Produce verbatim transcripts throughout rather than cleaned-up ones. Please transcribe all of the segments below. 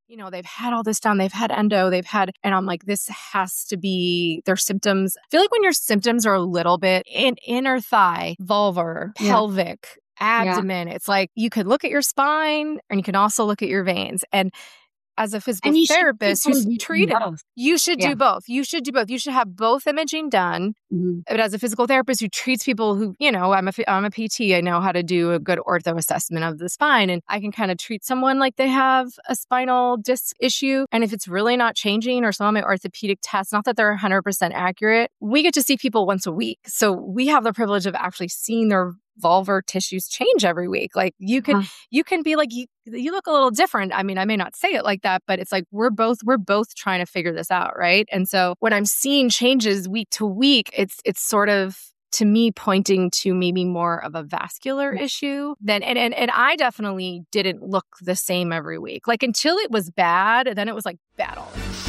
you know, they've had all this done, they've had endo, they've had, and I'm like, this has to be their symptoms. I feel like when your symptoms are a little bit in inner thigh, vulvar, Yeah. pelvic, abdomen, it's like you could look at your spine and you can also look at your veins. And as a physical And you should therapist who's probably do treated, both. you should Yeah. do both. You should do both. You should have both imaging done. Mhm. But as a physical therapist who treats people who, you know, I'm a, ph- I'm a P T, I know how to do a good ortho assessment of the spine. And I can kind of treat someone like they have a spinal disc issue. And if it's really not changing, or some of my orthopedic tests, not that they're one hundred percent accurate, we get to see people once a week. So we have the privilege of actually seeing their vulvar tissues change every week. Like you can, Uh-huh. you can be like, you, you look a little different. I mean, I may not say it like that, but it's like, we're both, we're both trying to figure this out. Right. And so when I'm seeing changes week to week, it's, it's sort of, to me, pointing to maybe more of a vascular Yeah. issue than, and, and, and I definitely didn't look the same every week. Like until it was bad, then it was like bad all the time.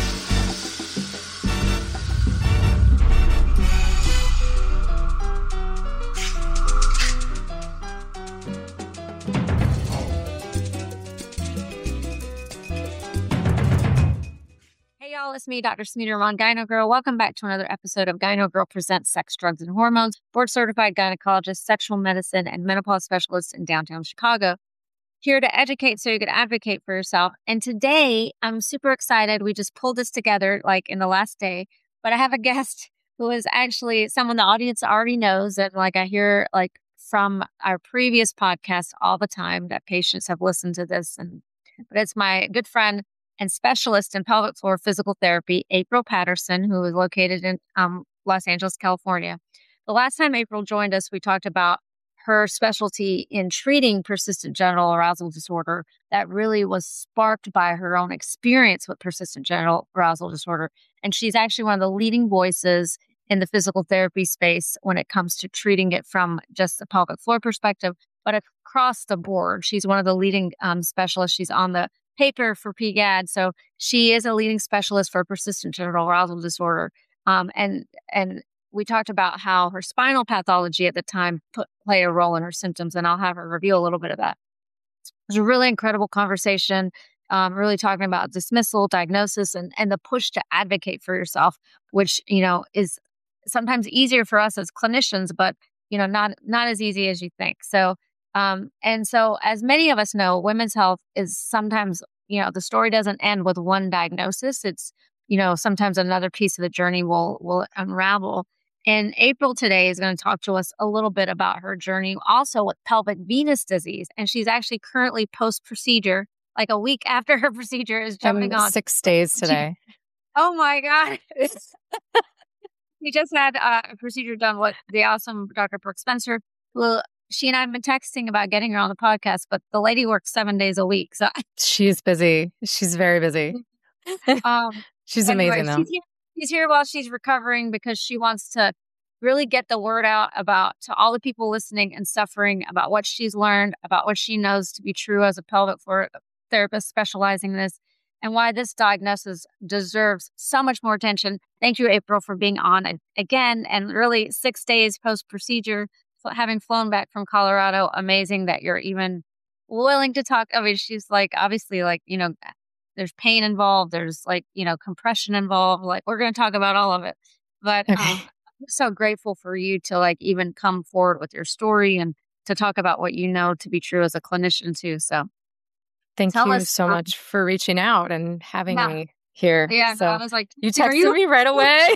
Hey y'all, it's me, Doctor Smeeder on Gyno Girl. Welcome back to another episode of Gyno Girl Presents Sex, Drugs, and Hormones. Board certified gynecologist, sexual medicine, and menopause specialist in downtown Chicago. Here to educate so you can advocate for yourself. And today, I'm super excited. We just pulled this together like in the last day. But I have a guest who is actually someone the audience already knows. And like I hear like from our previous podcast all the time that patients have listened to this. And but it's my good friend and specialist in pelvic floor physical therapy, April Patterson, who is located in um, Los Angeles, California. The last time April joined us, we talked about her specialty in treating persistent genital arousal disorder that really was sparked by her own experience with persistent genital arousal disorder. And she's actually one of the leading voices in the physical therapy space when it comes to treating it from just the pelvic floor perspective, but across the board. She's one of the leading um, specialists. She's on the paper for P G A D. So she is a leading specialist for persistent genital arousal disorder. Um, and, and we talked about how her spinal pathology at the time put, played a role in her symptoms. And I'll have her review a little bit of that. It was a really incredible conversation, um, really talking about dismissal, diagnosis, and, and the push to advocate for yourself, which, you know, is sometimes easier for us as clinicians, but, you know, not, not as easy as you think. So, Um, and so as many of us know, women's health is sometimes, you know, the story doesn't end with one diagnosis. It's, you know, sometimes another piece of the journey will, will unravel. And April today is going to talk to us a little bit about her journey also with pelvic venous disease. And she's actually currently post-procedure, like a week after her procedure is jumping Um, on. Six days today. Oh my God. We just had uh, a procedure done with the awesome Doctor Brooke Spencer, who she and I have been texting about getting her on the podcast, but the lady works seven days a week. So She's busy. She's very busy. um, She's anyway, amazing though. she's here, she's here while she's recovering because she wants to really get the word out about to all the people listening and suffering about what she's learned, about what she knows to be true as a pelvic floor therapist specializing in this, and why this diagnosis deserves so much more attention. Thank you, April, for being on again, and really six days post-procedure. So having flown back from Colorado, amazing that you're even willing to talk. I mean, she's like, obviously, like, you know, there's pain involved. There's like, you know, compression involved. Like, we're going to talk about all of it. But Okay. um, I'm so grateful for you to like even come forward with your story and to talk about what you know to be true as a clinician too. So Thank tell you us. so um, much for reaching out and having Yeah. me here. Yeah, So I was like, you are texted you? me right away.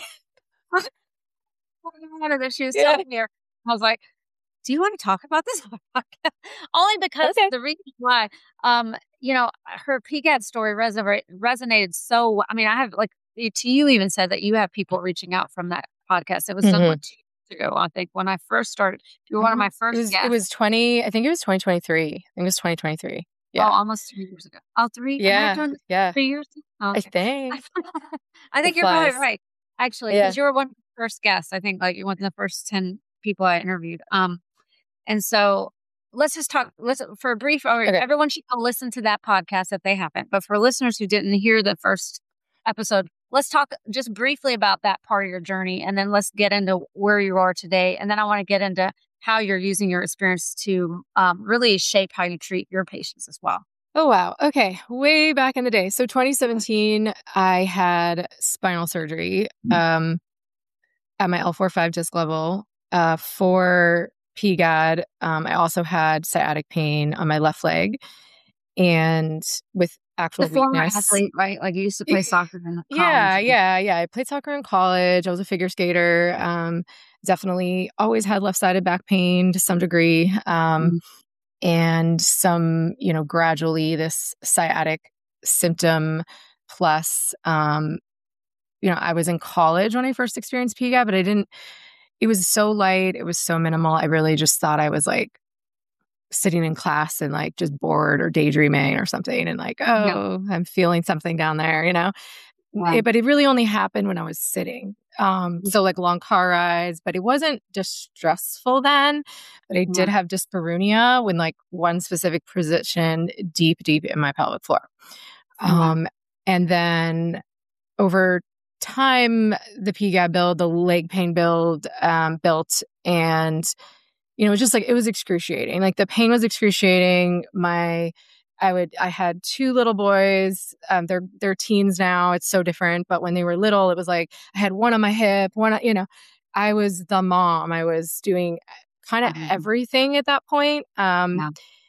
That she was Yeah. telling me. I was like, do you want to talk about this? Only because Okay. the reason why, um, you know, her P G A D story resonated resonated so. I mean, I have like to you even said that you have people reaching out from that podcast. It was done Mhm. what, two years ago, I think, when I first started. You were one of my It first was, guests. it was twenty, I think it was twenty twenty-three. I think it was twenty twenty-three. Yeah. Oh, almost three years ago. Oh, three? Am I Yeah. doing this Yeah. three years? Oh, I okay. think. I think It you're probably flies. right, actually, Yeah. because you were one of the first guests. I think like you're one of the first ten people I interviewed. Um, and so let's just talk. Let's for a brief. Or Okay. everyone should go listen to that podcast if they haven't. But for listeners who didn't hear the first episode, let's talk just briefly about that part of your journey, and then let's get into where you are today. And then I want to get into how you're using your experience to um, really shape how you treat your patients as well. Oh, wow. Okay. Way back in the day. So twenty seventeen, I had spinal surgery um, at my L four five disc level uh, for P G A D. Um, I also had sciatic pain on my left leg and with The actual former weakness. athlete, right? Like you used to play soccer in Yeah, college. yeah, yeah. I played soccer in college. I was a figure skater. Um, definitely always had left-sided back pain to some degree. Um, Mhm. and some, you know, gradually this sciatic symptom plus, um, you know, I was in college when I first experienced P G A D, but I didn't, it was so light. It was so minimal. I really just thought I was like sitting in class and like just bored or daydreaming or something. And like, Yeah. oh, I'm feeling something down there, you know? Wow. It, but it really only happened when I was sitting. Um, so like long car rides, but it wasn't distressful then. But I did Wow. have dyspareunia when like one specific position deep, deep in my pelvic floor. Wow. Um, and then over time, the P G A D build, the leg pain build um, built, and you know, it was just like it was excruciating. Like the pain was excruciating. My I would I had two little boys. Um, they're they're teens now. It's so different. But when they were little, it was like I had one on my hip, one, you know, I was the mom. I was doing kind of Mhm. everything at that point. Um, Yeah.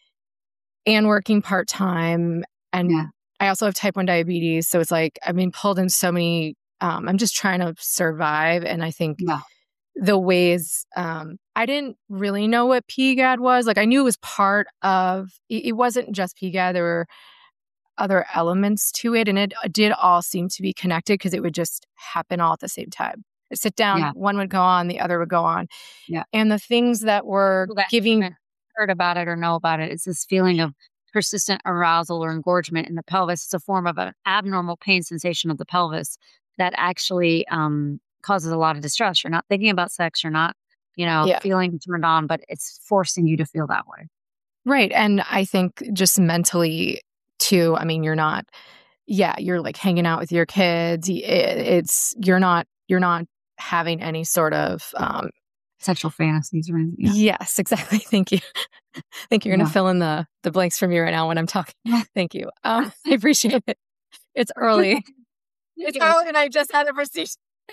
and working part time. And Yeah. I also have type one diabetes. So it's like I've been pulled in so many um, I'm just trying to survive. And I think Yeah. the ways um, I didn't really know what P G A D was. Like I knew it was part of, it, it wasn't just P G A D. There were other elements to it. And it did all seem to be connected because it would just happen all at the same time. I'd sit down, Yeah. one would go on, the other would go on. Yeah. And the things that were People that giving, haven't heard about it or know about it, it's this feeling of persistent arousal or engorgement in the pelvis. It's a form of an abnormal pain sensation of the pelvis that actually um, causes a lot of distress. You're not thinking about sex. You're not, you know, yeah, feeling turned on, but it's forcing you to feel that way. right. And I think just mentally too, I mean, you're not, yeah, you're like hanging out with your kids. It, it's, you're not, you're not having any sort of, um, Sexual fantasies or anything. Yeah. yes, exactly. Thank you. Thank you. You're going Yeah. to fill in the the blanks for me right now when I'm talking. Yeah. Thank you. Um, I appreciate it. It's early. It's Yeah. early, and I just had a procedure.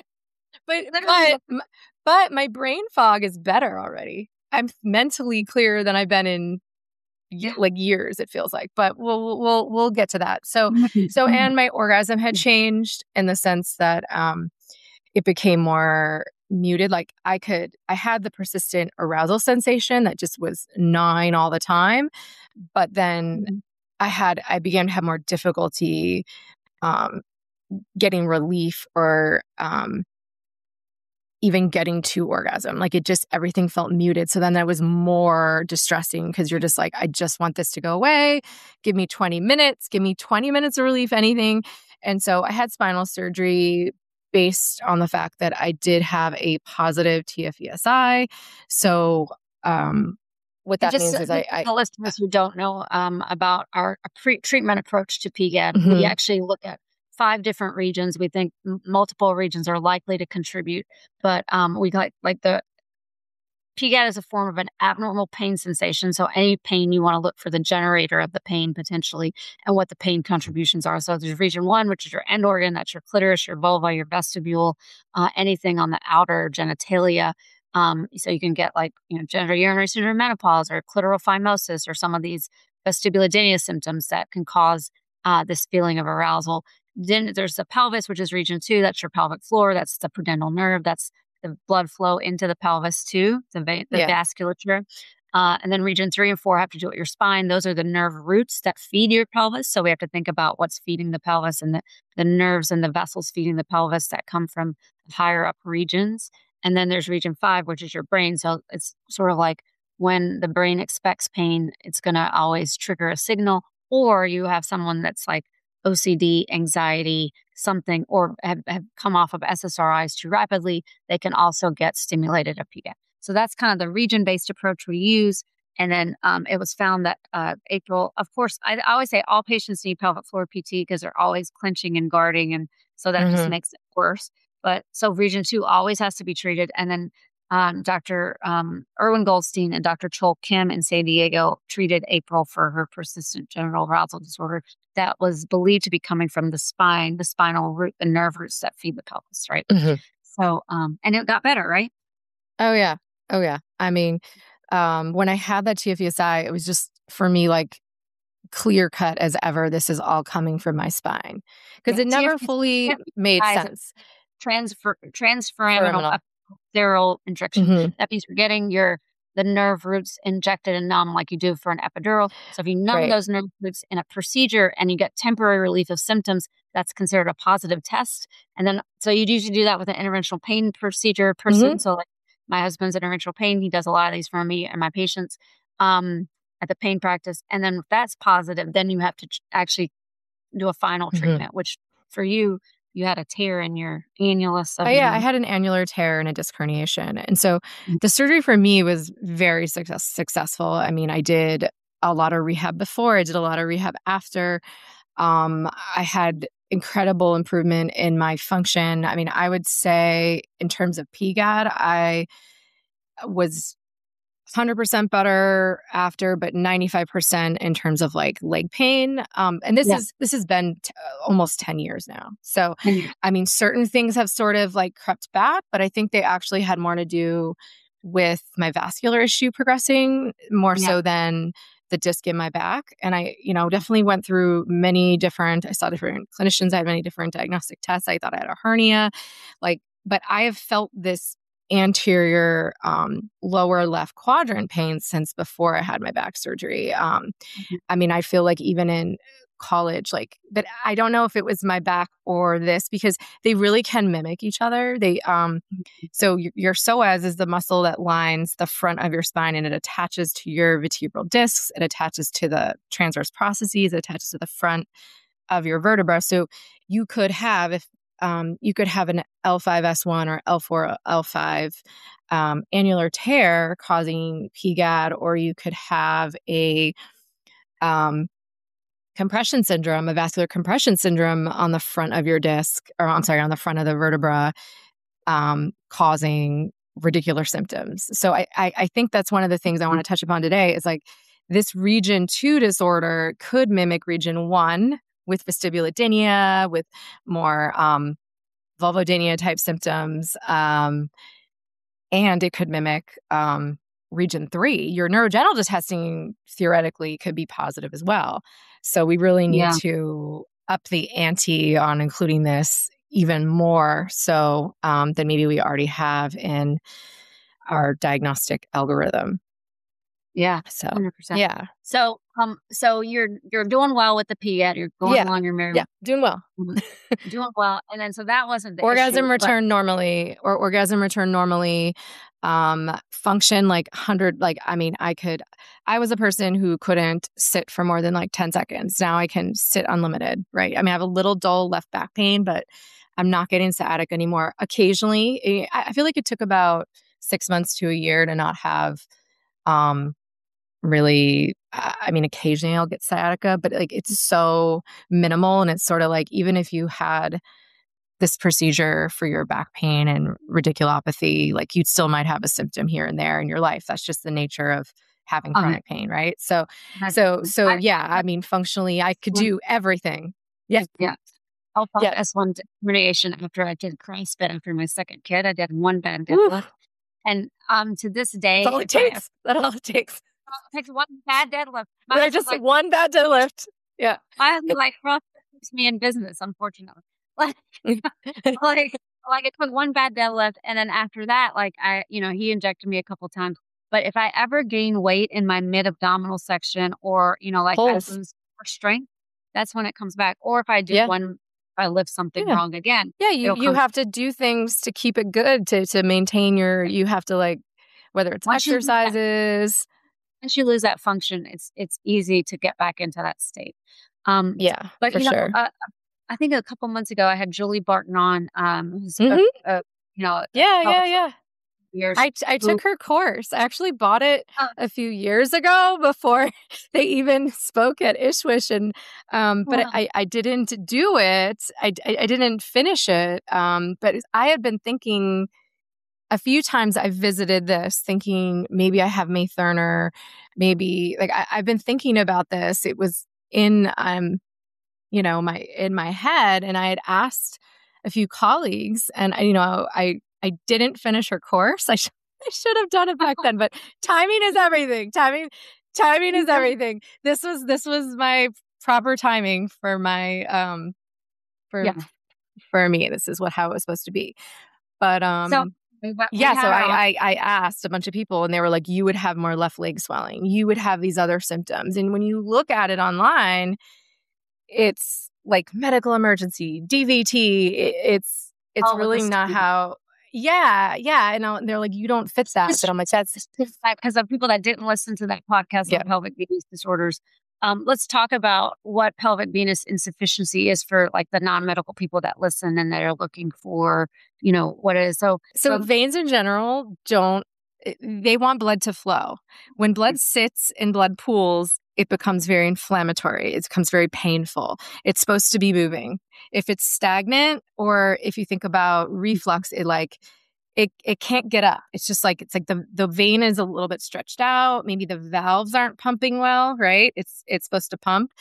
But Literally. but m- but my brain fog is better already. I'm mentally clearer than I've been in y- Yeah. like years. It feels like, but we'll we'll we'll get to that. So Mhm. so Mhm. and my orgasm had changed in the sense that um it became more muted. Like I could, I had the persistent arousal sensation that just was gnawing all the time. But then Mhm. I had, I began to have more difficulty um, getting relief or um, even getting to orgasm. Like it just, everything felt muted. So then that was more distressing because you're just like, I just want this to go away. Give me twenty minutes, give me twenty minutes of relief, anything. And so I had spinal surgery based on the fact that I did have a positive T F E S I. So, um, what And that just means uh, is the I, I the listeners who don't know um, about our uh, pre- treatment approach to P G A D, we mhm, actually look at five different regions. We think m- multiple regions are likely to contribute, but um, we like like the P G A D is a form of an abnormal pain sensation. So any pain, you want to look for the generator of the pain potentially and what the pain contributions are. So there's region one, which is your end organ, that's your clitoris, your vulva, your vestibule, uh, anything on the outer genitalia. Um, so you can get like, you know, genital urinary syndrome, menopause, or clitoral phimosis, or some of these vestibulodynia symptoms that can cause uh, this feeling of arousal. Then there's the pelvis, which is region two. That's your pelvic floor. That's the pudendal nerve. That's the blood flow into the pelvis too, the, va- the yeah, vasculature. Uh, and then region three and four have to do with your spine. Those are the nerve roots that feed your pelvis. So we have to think about what's feeding the pelvis and the, the nerves and the vessels feeding the pelvis that come from higher up regions. And then there's region five, which is your brain. So it's sort of like when the brain expects pain, it's going to always trigger a signal. Or you have someone that's like O C D, anxiety, something, or have, have come off of S S R Is too rapidly, they can also get stimulated at P G A D. So that's kind of the region-based approach we use. And then um, it was found that uh, April, of course, I, I always say all patients need pelvic floor P T because they're always clenching and guarding. And so that just hmm makes it worse. But so region two always has to be treated. And then um, Doctor Um, Erwin Goldstein and Doctor Chol Kim in San Diego treated April for her persistent genital arousal disorder that was believed to be coming from the spine, the spinal root, the nerve roots that feed the pelvis, right? Mhm. So, um, and it got better, right? Oh, yeah. Oh, yeah. I mean, um, when I had that T F E S I, it was just, for me, like, clear cut as ever, this is all coming from my spine. Because Yeah, it never T F fully made T F E S I is a sense. transfer transforaminal Foraminal. epidural injection. Mhm. That means you're getting your the nerve roots injected and numb like you do for an epidural. So if you numb Right. those nerve roots in a procedure and you get temporary relief of symptoms, that's considered a positive test. And then, so you'd usually do that with an interventional pain procedure person. Mhm. So like my husband's interventional pain, he does a lot of these for me and my patients um, at the pain practice. And then if that's positive, then you have to ch- actually do a final Mhm. treatment, which for you, you had a tear in your annulus of Oh, yeah, I your. had an annular tear and a disc herniation. And so Mm. the surgery for me was very success- successful. I mean, I did a lot of rehab before, I did a lot of rehab after. Um, I had incredible improvement in my function. I mean, I would say in terms of P G A D, I was one hundred percent better after, but ninety-five percent in terms of like leg pain. Um, and this Yeah. is this has been t- almost ten years now. So, ten years. I mean, certain things have sort of like crept back, but I think they actually had more to do with my vascular issue progressing more Yeah. so than the disc in my back. And I, you know, definitely went through many different, I saw different clinicians. I had many different diagnostic tests. I thought I had a hernia, like, but I have felt this anterior um, lower left quadrant pain since before I had my back surgery. Um, Mhm. I mean, I feel like even in college, like, but I don't know if it was my back or this because they really can mimic each other. They, um, so your, your psoas is the muscle that lines the front of your spine and it attaches to your vertebral discs. It attaches to the transverse processes. It attaches to the front of your vertebra. So you could have, if um, you could have an L five S one or L four L five um, annular tear causing P G A D, or you could have a um, compression syndrome, a vascular compression syndrome on the front of your disc, or I'm sorry, on the front of the vertebra, um, causing radicular symptoms. So I, I, I think that's one of the things I want to touch upon today is like this region two disorder could mimic region one with vestibulodynia, with more um, vulvodynia type symptoms. Um, and it could mimic um, region three. Your neurogenital testing theoretically could be positive as well. So we really need Yeah. to up the ante on including this even more so um, than maybe we already have in our diagnostic algorithm. Yeah. So, one hundred percent. yeah. So, um, so you're you're doing well with the P A D. You're going Yeah. along your merry Yeah, doing well. way. Doing well. And then so that wasn't the Orgasm issue, but- return normally, or orgasm return normally. Um, function like one hundred, like, I mean, I could, I was a person who couldn't sit for more than like ten seconds. Now I can sit unlimited, right? I mean, I have a little dull left back pain, but I'm not getting sciatic anymore. Occasionally, I I feel like it took about six months to a year to not have, um, really, uh, I mean, occasionally I'll get sciatica, but like it's so minimal. And it's sort of like, even if you had this procedure for your back pain and radiculopathy, like you still might have a symptom here and there in your life. That's just the nature of having Oh, chronic pain, right? So, That's- so, so I- yeah, I mean, functionally, I could do everything. Yeah. Yeah. I'll follow Yeah. S one herniation after I did CrossFit after my second kid. I did one bad Woo. deadlift. And um to this day, That's all it if I- takes. That's all it takes. it takes one bad deadlift. My But I husband's just like, one bad deadlift. Yeah. my husband's like CrossFit keeps me in business, unfortunately. Like, like, like it took one bad deadlift, and then after that, like I, you know, he injected me a couple times. But if I ever gain weight in my mid abdominal section, or you know, like I Pulse. lose more strength, that's when it comes back. Or if I do Yeah. one, if I lift something Yeah. wrong again, Yeah, you, it'll you come- have to do things to keep it good, to to maintain your, you have to like, whether it's Once you do that- exercises. once you lose that function, it's it's easy to get back into that state. Um, Yeah, but for you know, sure. uh, I think a couple months ago I had Julie Barton on, um, who's a- Mhm. a, you know, Yeah, oh, yeah, yeah. years. I, I took her course. I actually bought it Oh. a few years ago before they even spoke at Ishwish. And, um, but Wow. I, I didn't do it. I, I, I didn't finish it. Um, but I had been thinking a few times I've visited this thinking maybe I have May Thurner, maybe like I, I've been thinking about this. It was in, um, you know, my, in my head, and I had asked a few colleagues, and I, you know, I, I didn't finish her course. I should, I should have done it back then, but timing is everything. Timing, timing is everything. This was, this was my proper timing for my, um, for, Yeah. for me. This is what, how it was supposed to be. But, um, So we, we yeah, so had our- I, I I asked a bunch of people, and they were like, you would have more left leg swelling. You would have these other symptoms. And when you look at it online, it's like medical emergency, D V T. It, it's it's all of really this not too. how. Yeah, yeah. And I'll- they're like, you don't fit that. Just- But I'm like, that's Because of people that didn't listen to that podcast Yeah. on pelvic venous disorders, um, let's talk about what pelvic venous insufficiency is for like the non-medical people that listen and that are looking for, you know, what it is. So, So so veins in general don't, they want blood to flow. When blood sits in blood pools, it becomes very inflammatory. It becomes very painful. It's supposed to be moving. If it's stagnant, or if you think about reflux, it like, it it can't get up. It's just like, it's like the, the vein is a little bit stretched out. Maybe the valves aren't pumping well, right? It's, it's supposed to pump,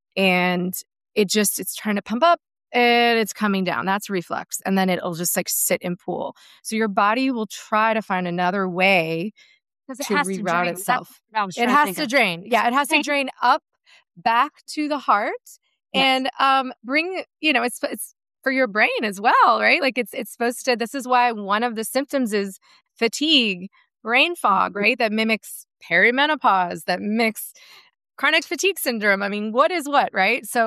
and it just, it's trying to pump up, and it's coming down. That's reflux. And then it'll just like sit and pool. So your body will try to find another way because it to has to reroute drain. itself. That's what I was It trying has think to of. drain. Yeah, it has to Drain. drain up back to the heart, Yes. and um bring, you know, it's it's for your brain as well, right? Like it's it's supposed to, this is why one of the symptoms is fatigue, brain fog, right? That mimics perimenopause, that mimics chronic fatigue syndrome. I mean, what is what, right? So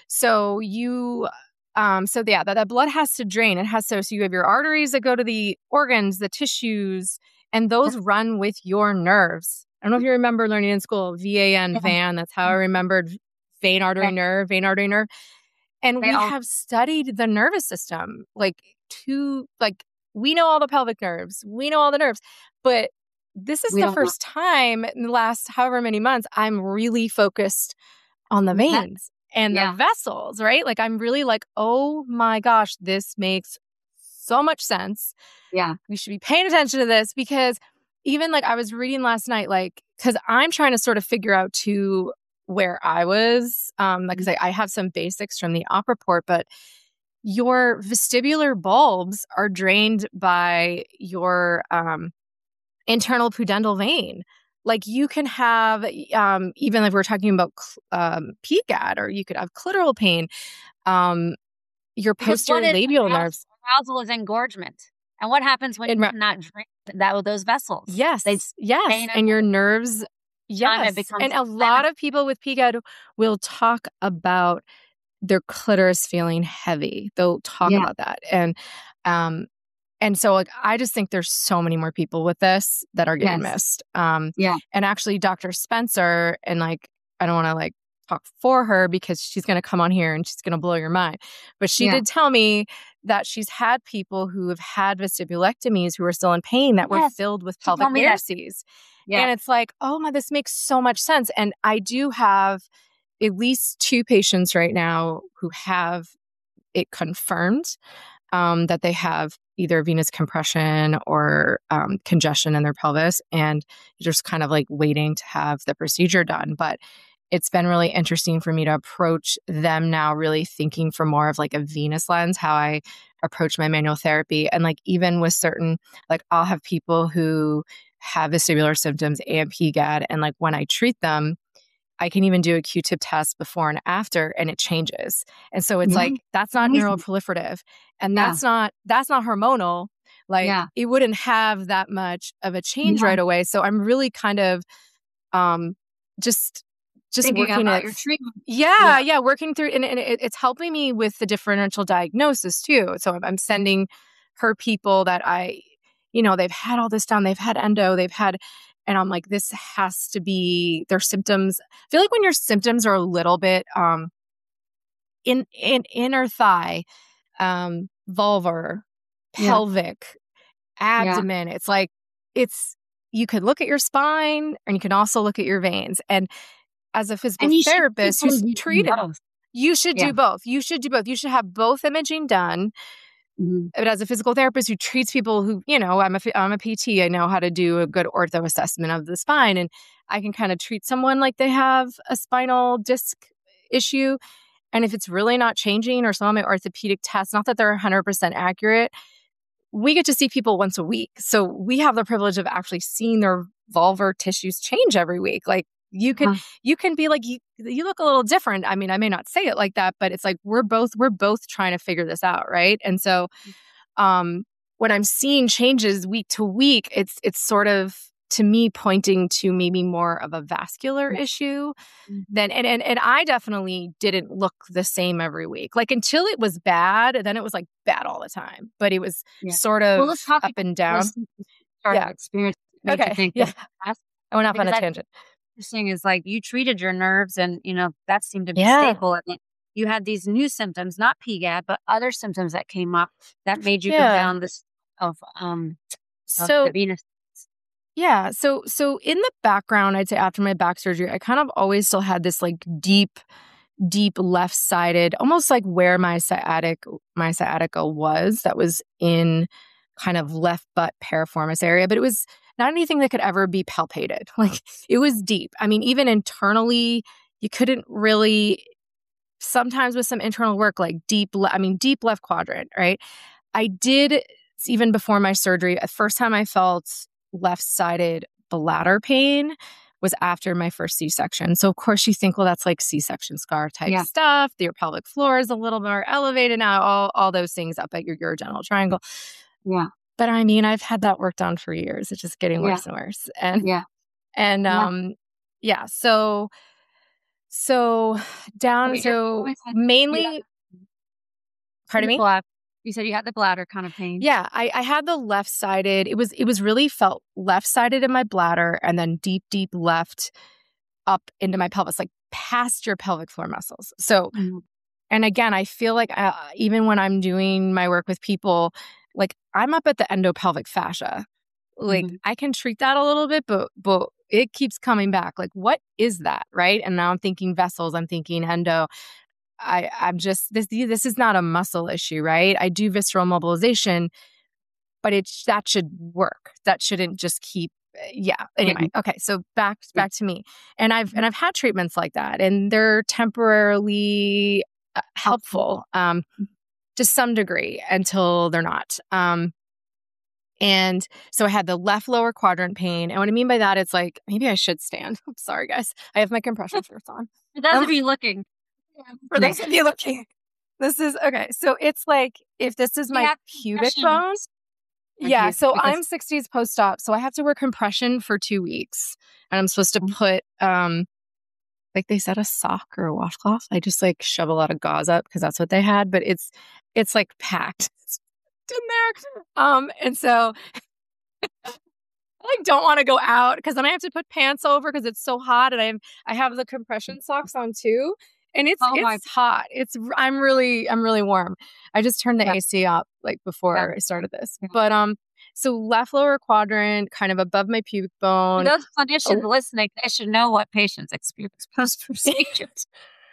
so you um so yeah, that, that blood has to drain. It has to, so you have your arteries that go to the organs, the tissues, and those run with your nerves. I don't know if you remember learning in school, V A N, Yeah. van. That's how I remembered vein, artery, Yeah. nerve, vein, artery, nerve. And They we all- have studied the nervous system, like to, like, we know all the pelvic nerves, we know all the nerves, but this is We the don't know. first time in the last however many months I'm really focused on the On the ve- veins and Yeah. the vessels, right? Like I'm really like, oh my gosh, this makes so much sense. Yeah. We should be paying attention to this, because even like I was reading last night, like, because I'm trying to sort of figure out to where I was, um, like, 'cause I, I have some basics from the op report, but your vestibular bulbs are drained by your um, internal pudendal vein. Like you can have, um, even if we're talking about um, P G A D, or you could have clitoral pain, um, your Because what posterior is labial arousal? nerves. Arousal is engorgement. And what happens when In you ra- cannot drink that with those vessels? Yes, They yes, pain and your nerves. time Yes, it becomes and a lot of people with P G A D will talk about their clitoris feeling heavy. They'll talk Yeah. about that, and um, and so like I just think there's so many more people with this that are getting Yes. missed. Um, Yeah. and actually, Doctor Spencer, and like I don't want to like talk for her because she's going to come on here and she's going to blow your mind, but she Yeah. did tell me that she's had people who have had vestibulectomies who are still in pain that were Yes. filled with She pelvic told me that. varices. Yeah. And it's like, oh my, this makes so much sense. And I do have at least two patients right now who have it confirmed um, that they have either venous compression or um, congestion in their pelvis, and just kind of like waiting to have the procedure done. But it's been really interesting for me to approach them now, really thinking from more of like a venous lens, how I approach my manual therapy. And like, even with certain, like I'll have people who have vestibular symptoms and P G A D, and like when I treat them, I can even do a Q-tip test before and after, and it changes. And so it's Yeah. like, that's not Amazing. neuroproliferative, and Yeah. that's not, that's not hormonal. Like Yeah. it wouldn't have that much of a change Yeah. right away. So I'm really kind of, um, just, just Thinking working about at, your treatment. yeah, Yeah. yeah, working through, and, and it, it's helping me with the differential diagnosis too. So I'm, I'm sending her people that I, you know, they've had all this done, they've had endo, they've had, and I'm like, this has to be their symptoms. I feel like when your symptoms are a little bit um, in in inner thigh, um, vulvar, Yeah. pelvic, abdomen, it's like it's you could look at your spine and you can also look at your veins. And as a physical And you should therapist people who's do treated, both. you should Yeah. do both. You should do both. You should have both imaging done Mm-hmm. But as a physical therapist who treats people who, you know, I'm a, I'm a P T, I know how to do a good ortho assessment of the spine. And I can kind of treat someone like they have a spinal disc issue. And if it's really not changing, or some of my orthopedic tests, not that they're one hundred percent accurate, we get to see people once a week. So we have the privilege of actually seeing their vulvar tissues change every week. Like you can, Uh-huh. you can be like, you, you look a little different. I mean, I may not say it like that, but it's like, we're both, we're both trying to figure this out. Right. And so, um, when I'm seeing changes week to week, it's, it's sort of, to me, pointing to maybe more of a vascular Yeah. issue Mhm. than, and, and, and I definitely didn't look the same every week. Like until it was bad, then it was like bad all the time, but it was Yeah. sort of Well, let's talk up and down. started Yeah. experience made you Okay. think Yeah. this past. I went off on Because a I tangent. interesting is like you treated your nerves and, you know, that seemed to be Yeah. stable. And then you had these new symptoms, not P GAD, but other symptoms that came up that made you go Yeah. down this of um of So the venous. yeah. So so in the background, I'd say after my back surgery, I kind of always still had this like deep, deep left-sided, almost like where my sciatic my sciatica was, that was in kind of left butt piriformis area, but it was not anything that could ever be palpated. Like it was deep. I mean, even internally, you couldn't really, sometimes with some internal work, like deep, le- I mean, deep left quadrant, right? I did, even before my surgery, the first time I felt left-sided bladder pain was after my first C-section. So of course you think, well, that's like C-section scar type Yeah. stuff. Your pelvic floor is a little more elevated now, all, all those things up at your urogenital triangle. Yeah. But I mean, I've had that worked on for years. It's just getting Yeah. worse and worse. And, Yeah. and, Yeah. um, yeah, so, so down, But you're so always had- you mainly, had pardon the me? bladder. You said you had the bladder kind of pain. Yeah, I, I had the left sided. It was it was really felt left sided in my bladder, and then deep, deep left up into my pelvis, like past your pelvic floor muscles. So, Mhm. and again, I feel like I, even when I'm doing my work with people, like I'm up at the endopelvic fascia. Like Mhm. I can treat that a little bit, but but it keeps coming back. Like what is that, right? And now I'm thinking vessels. I'm thinking endo. I, I'm just, this this is not a muscle issue, right? I do visceral mobilization, but it that should work. That shouldn't just keep, yeah. Anyway, okay. So back back to me, and I've and I've had treatments like that, and they're temporarily uh, helpful, um, to some degree until they're not. Um, and so I had the left lower quadrant pain, and what I mean by that, it's like maybe I should stand. I'm sorry, guys. I have my compression shorts on. For those Um, of you looking, For those of you looking, this is okay. So it's like if this is you my have pubic compression bone. on Yeah. you So because- I'm sixties post-op. So I have to wear compression for two weeks. And I'm supposed to Mhm. put, um, like they said, a sock or a washcloth. I just like shove a lot of gauze up because that's what they had. But it's, it's like packed in there. Um, and so I like don't want to go out because then I have to put pants over because it's so hot, and I have I have the compression socks on too, and it's Oh my- it's hot. It's I'm really I'm really warm. I just turned the Yeah. A C up like before Yeah. I started this, Yeah. but um, so left lower quadrant, kind of above my pubic For bone. those clinicians Oh. listening, they should know what patients experience post procedures.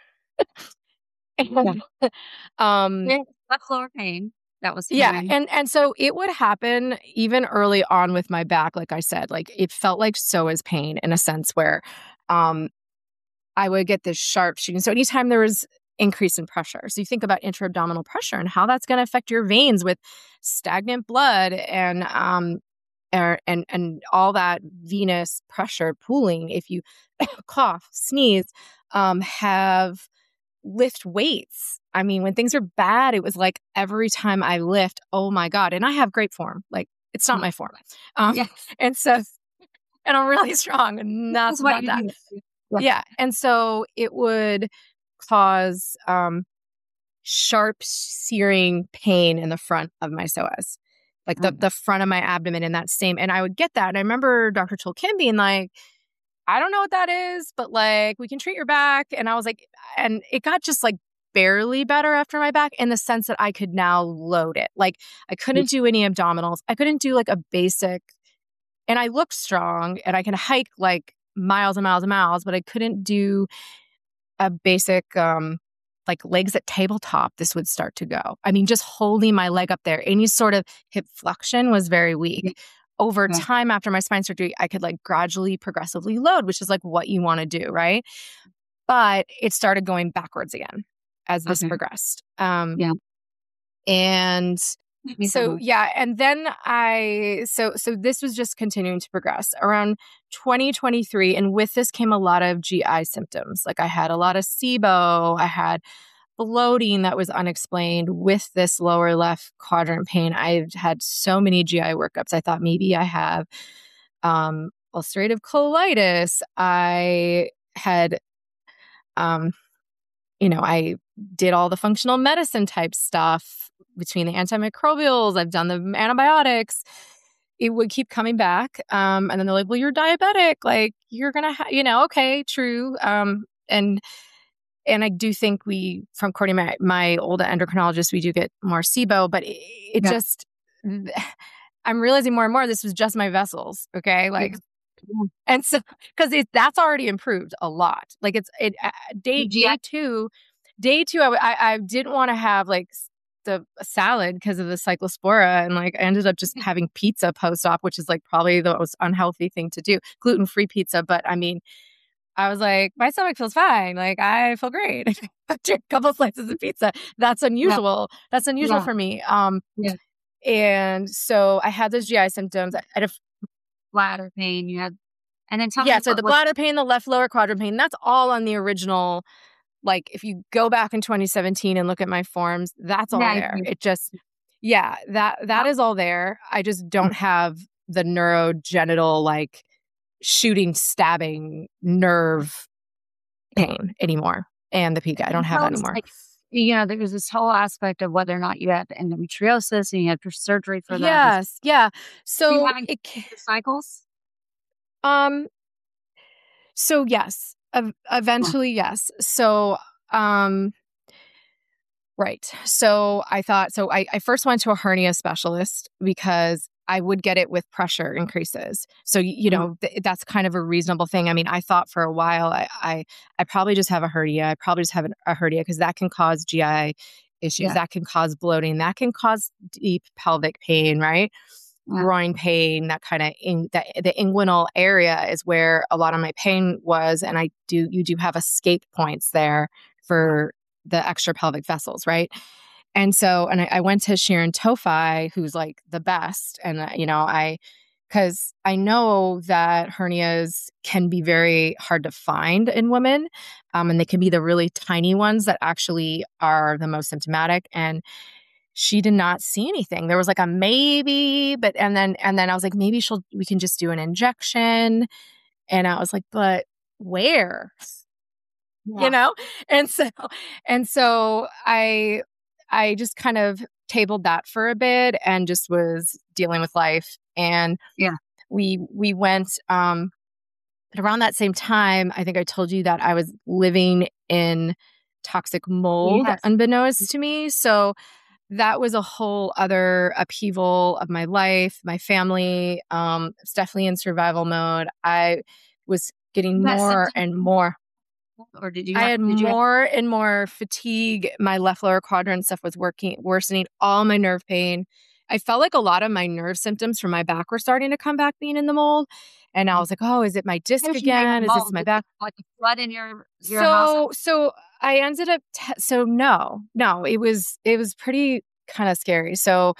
um, Left lower pain. That was Yeah. fine. And and so it would happen even early on with my back, like I said, like it felt like psoas pain in a sense where um I would get this sharp shooting. So anytime there was increase in pressure. So you think about intra-abdominal pressure and how that's going to affect your veins with stagnant blood and um er, and and all that venous pressure pooling. If you cough, sneeze, um, have lift weights. I mean, when things are bad, it was like every time I lift, oh my God. And I have great form. Like it's not my form. Um, Yeah. And so, and I'm really strong and that's That's what not you that. do. Yeah. Yeah. And so it would cause um, sharp, searing pain in the front of my psoas, like the, Mm. the front of my abdomen in that same. And I would get that. And I remember Doctor Chulkin being like, I don't know what that is, but like we can treat your back. And I was like, and it got just like barely better after my back in the sense that I could now load it. Like I couldn't do any abdominals. I couldn't do like a basic, and I looked strong and I can hike like miles and miles and miles, but I couldn't do a basic um, like legs at tabletop, this would start to go. I mean, just holding my leg up there, any sort of hip flexion was very weak. Yeah. Over yeah. time after my spine surgery, I could like gradually, progressively load, which is like what you want to do, right? But it started going backwards again as this okay. progressed. Um, yeah. And so, yeah. And then I, so, so this was just continuing to progress around twenty twenty-three. And with this came a lot of G I symptoms. Like I had a lot of S I B O, I had bloating that was unexplained with this lower left quadrant pain. I've had so many G I workups. I thought maybe I have um, ulcerative colitis. I had, um, you know, I did all the functional medicine type stuff between the antimicrobials. I've done the antibiotics. It would keep coming back. Um, and then they're like, well, you're diabetic. Like you're going to have, you know, okay, true. Um, and And I do think we, from according to my, my old endocrinologist, we do get more S I B O, but it, it yeah. just, I'm realizing more and more this was just my vessels. Okay. Like, yeah. and so, cause it, that's already improved a lot. Like it's, it, uh, day, day two, day two, I, I, I didn't want to have like the salad because of the cyclospora. And like, I ended up just having pizza post-op, which is like probably the most unhealthy thing to do, gluten-free pizza. But I mean, I was like, my stomach feels fine. Like, I feel great. After a couple of slices of pizza. That's unusual. Yeah. That's unusual yeah. for me. Um, yeah. And so I had those G I symptoms. I had a bladder pain. You had, and then tell yeah, me so what, the what, bladder pain, the left lower quadrant pain, that's all on the original. Like, if you go back in twenty seventeen and look at my forms, that's all yeah, there. It just, yeah, that that yeah. is all there. I just don't have the neurogenital, like, shooting, stabbing nerve pain anymore. And the P G I, I don't have that anymore. Like, you know, there was this whole aspect of whether or not you had endometriosis and you had surgery for that. Yes. Yeah. So you having it, cycles? Um, so yes, ev- eventually, yes. So, um, right. So I thought, so I, I first went to a hernia specialist because I would get it with pressure increases. So, you know, th- that's kind of a reasonable thing. I mean, I thought for a while, I, I, I probably just have a hernia. I probably just have an, a hernia because that can cause G I issues. Yeah. That can cause bloating. That can cause deep pelvic pain, right? Yeah. Groin pain, that kind of, in, that, the inguinal area is where a lot of my pain was. And I do, you do have escape points there for the extra pelvic vessels, right? And so, and I, I went to Sharon Tofai, who's like the best. And, uh, you know, I, cause I know that hernias can be very hard to find in women. Um, and they can be the really tiny ones that actually are the most symptomatic. And she did not see anything. There was like a maybe, but, and then, and then I was like, maybe she'll, we can just do an injection. And I was like, but where? Yeah. You know? And so, and so I, I just kind of tabled that for a bit and just was dealing with life. And yeah, we, we went, um, but around that same time, I think I told you that I was living in toxic mold, yes. unbeknownst to me. So that was a whole other upheaval of my life, my family. Um, it's definitely in survival mode. I was getting That's more and more. Or did you? Have, I had more have- and more fatigue. My left lower quadrant stuff was working, worsening. All my nerve pain. I felt like a lot of my nerve symptoms from my back were starting to come back, being in the mold. And I was like, "Oh, is it my disc again? Is this my back?" Like blood in your, your so, house? So I ended up. Te- so no, no, it was it was pretty kind of scary. So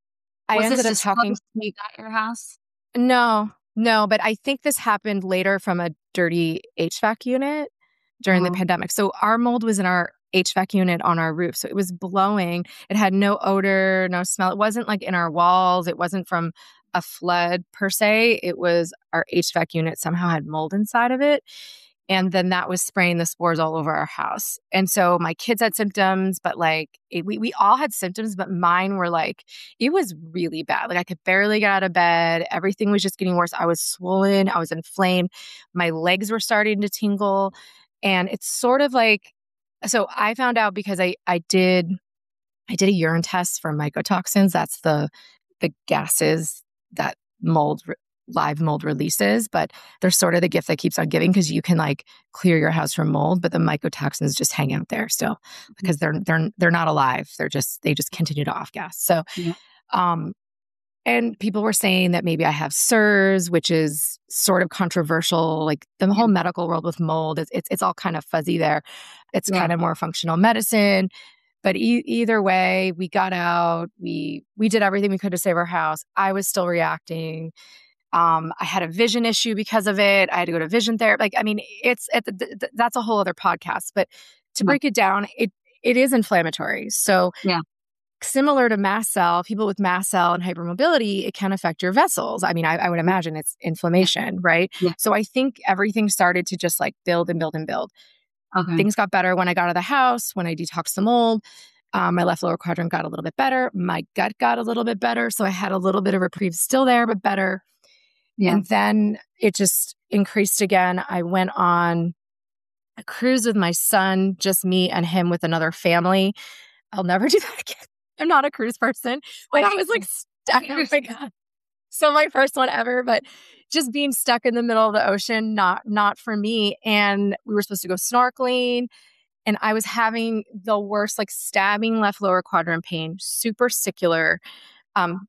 I was ended this up talking. You got your house? No, no, but I think this happened later from a dirty H V A C unit during uh-huh. the pandemic. So our mold was in our H V A C unit on our roof. So it was blowing. It had no odor, no smell. It wasn't like in our walls. It wasn't from a flood per se. It was our H V A C unit somehow had mold inside of it. And then that was spraying the spores all over our house. And so my kids had symptoms, but like it, we, we all had symptoms, but mine were like, it was really bad. Like I could barely get out of bed. Everything was just getting worse. I was swollen. I was inflamed. My legs were starting to tingle. And it's sort of like, so I found out because I, I did, I did a urine test for mycotoxins. That's the, the gases that mold re- live mold releases, but they're sort of the gift that keeps on giving because you can like clear your house from mold, but the mycotoxins just hang out there still because they're they're they're not alive. They're just they just continue to off gas. So, Yeah. um, and people were saying that maybe I have S I R S, which is sort of controversial. Like the whole medical world with mold, it's it's, it's all kind of fuzzy there. It's Yeah. kind of more functional medicine. But e- either way, we got out. We we did everything we could to save our house. I was still reacting. Um, I had a vision issue because of it. I had to go to vision therapy. Like, I mean, it's it, th- th- that's a whole other podcast. But to Yeah. break it down, it it is inflammatory. So Yeah. similar to mast cell, people with mast cell and hypermobility, it can affect your vessels. I mean, I, I would imagine it's inflammation, right? Yeah. So I think everything started to just like build and build and build. Okay. Things got better when I got out of the house, when I detoxed the mold. Um, my left lower quadrant got a little bit better. My gut got a little bit better. So I had a little bit of reprieve still there, but better. Yeah. And then it just increased again. I went on a cruise with my son, just me and him with another family. I'll never do that again. I'm not a cruise person. But I was like stuck. Oh my God. So my first one ever, but just being stuck in the middle of the ocean, not not for me. And we were supposed to go snorkeling. And I was having the worst, like stabbing left lower quadrant pain, super secular. Um,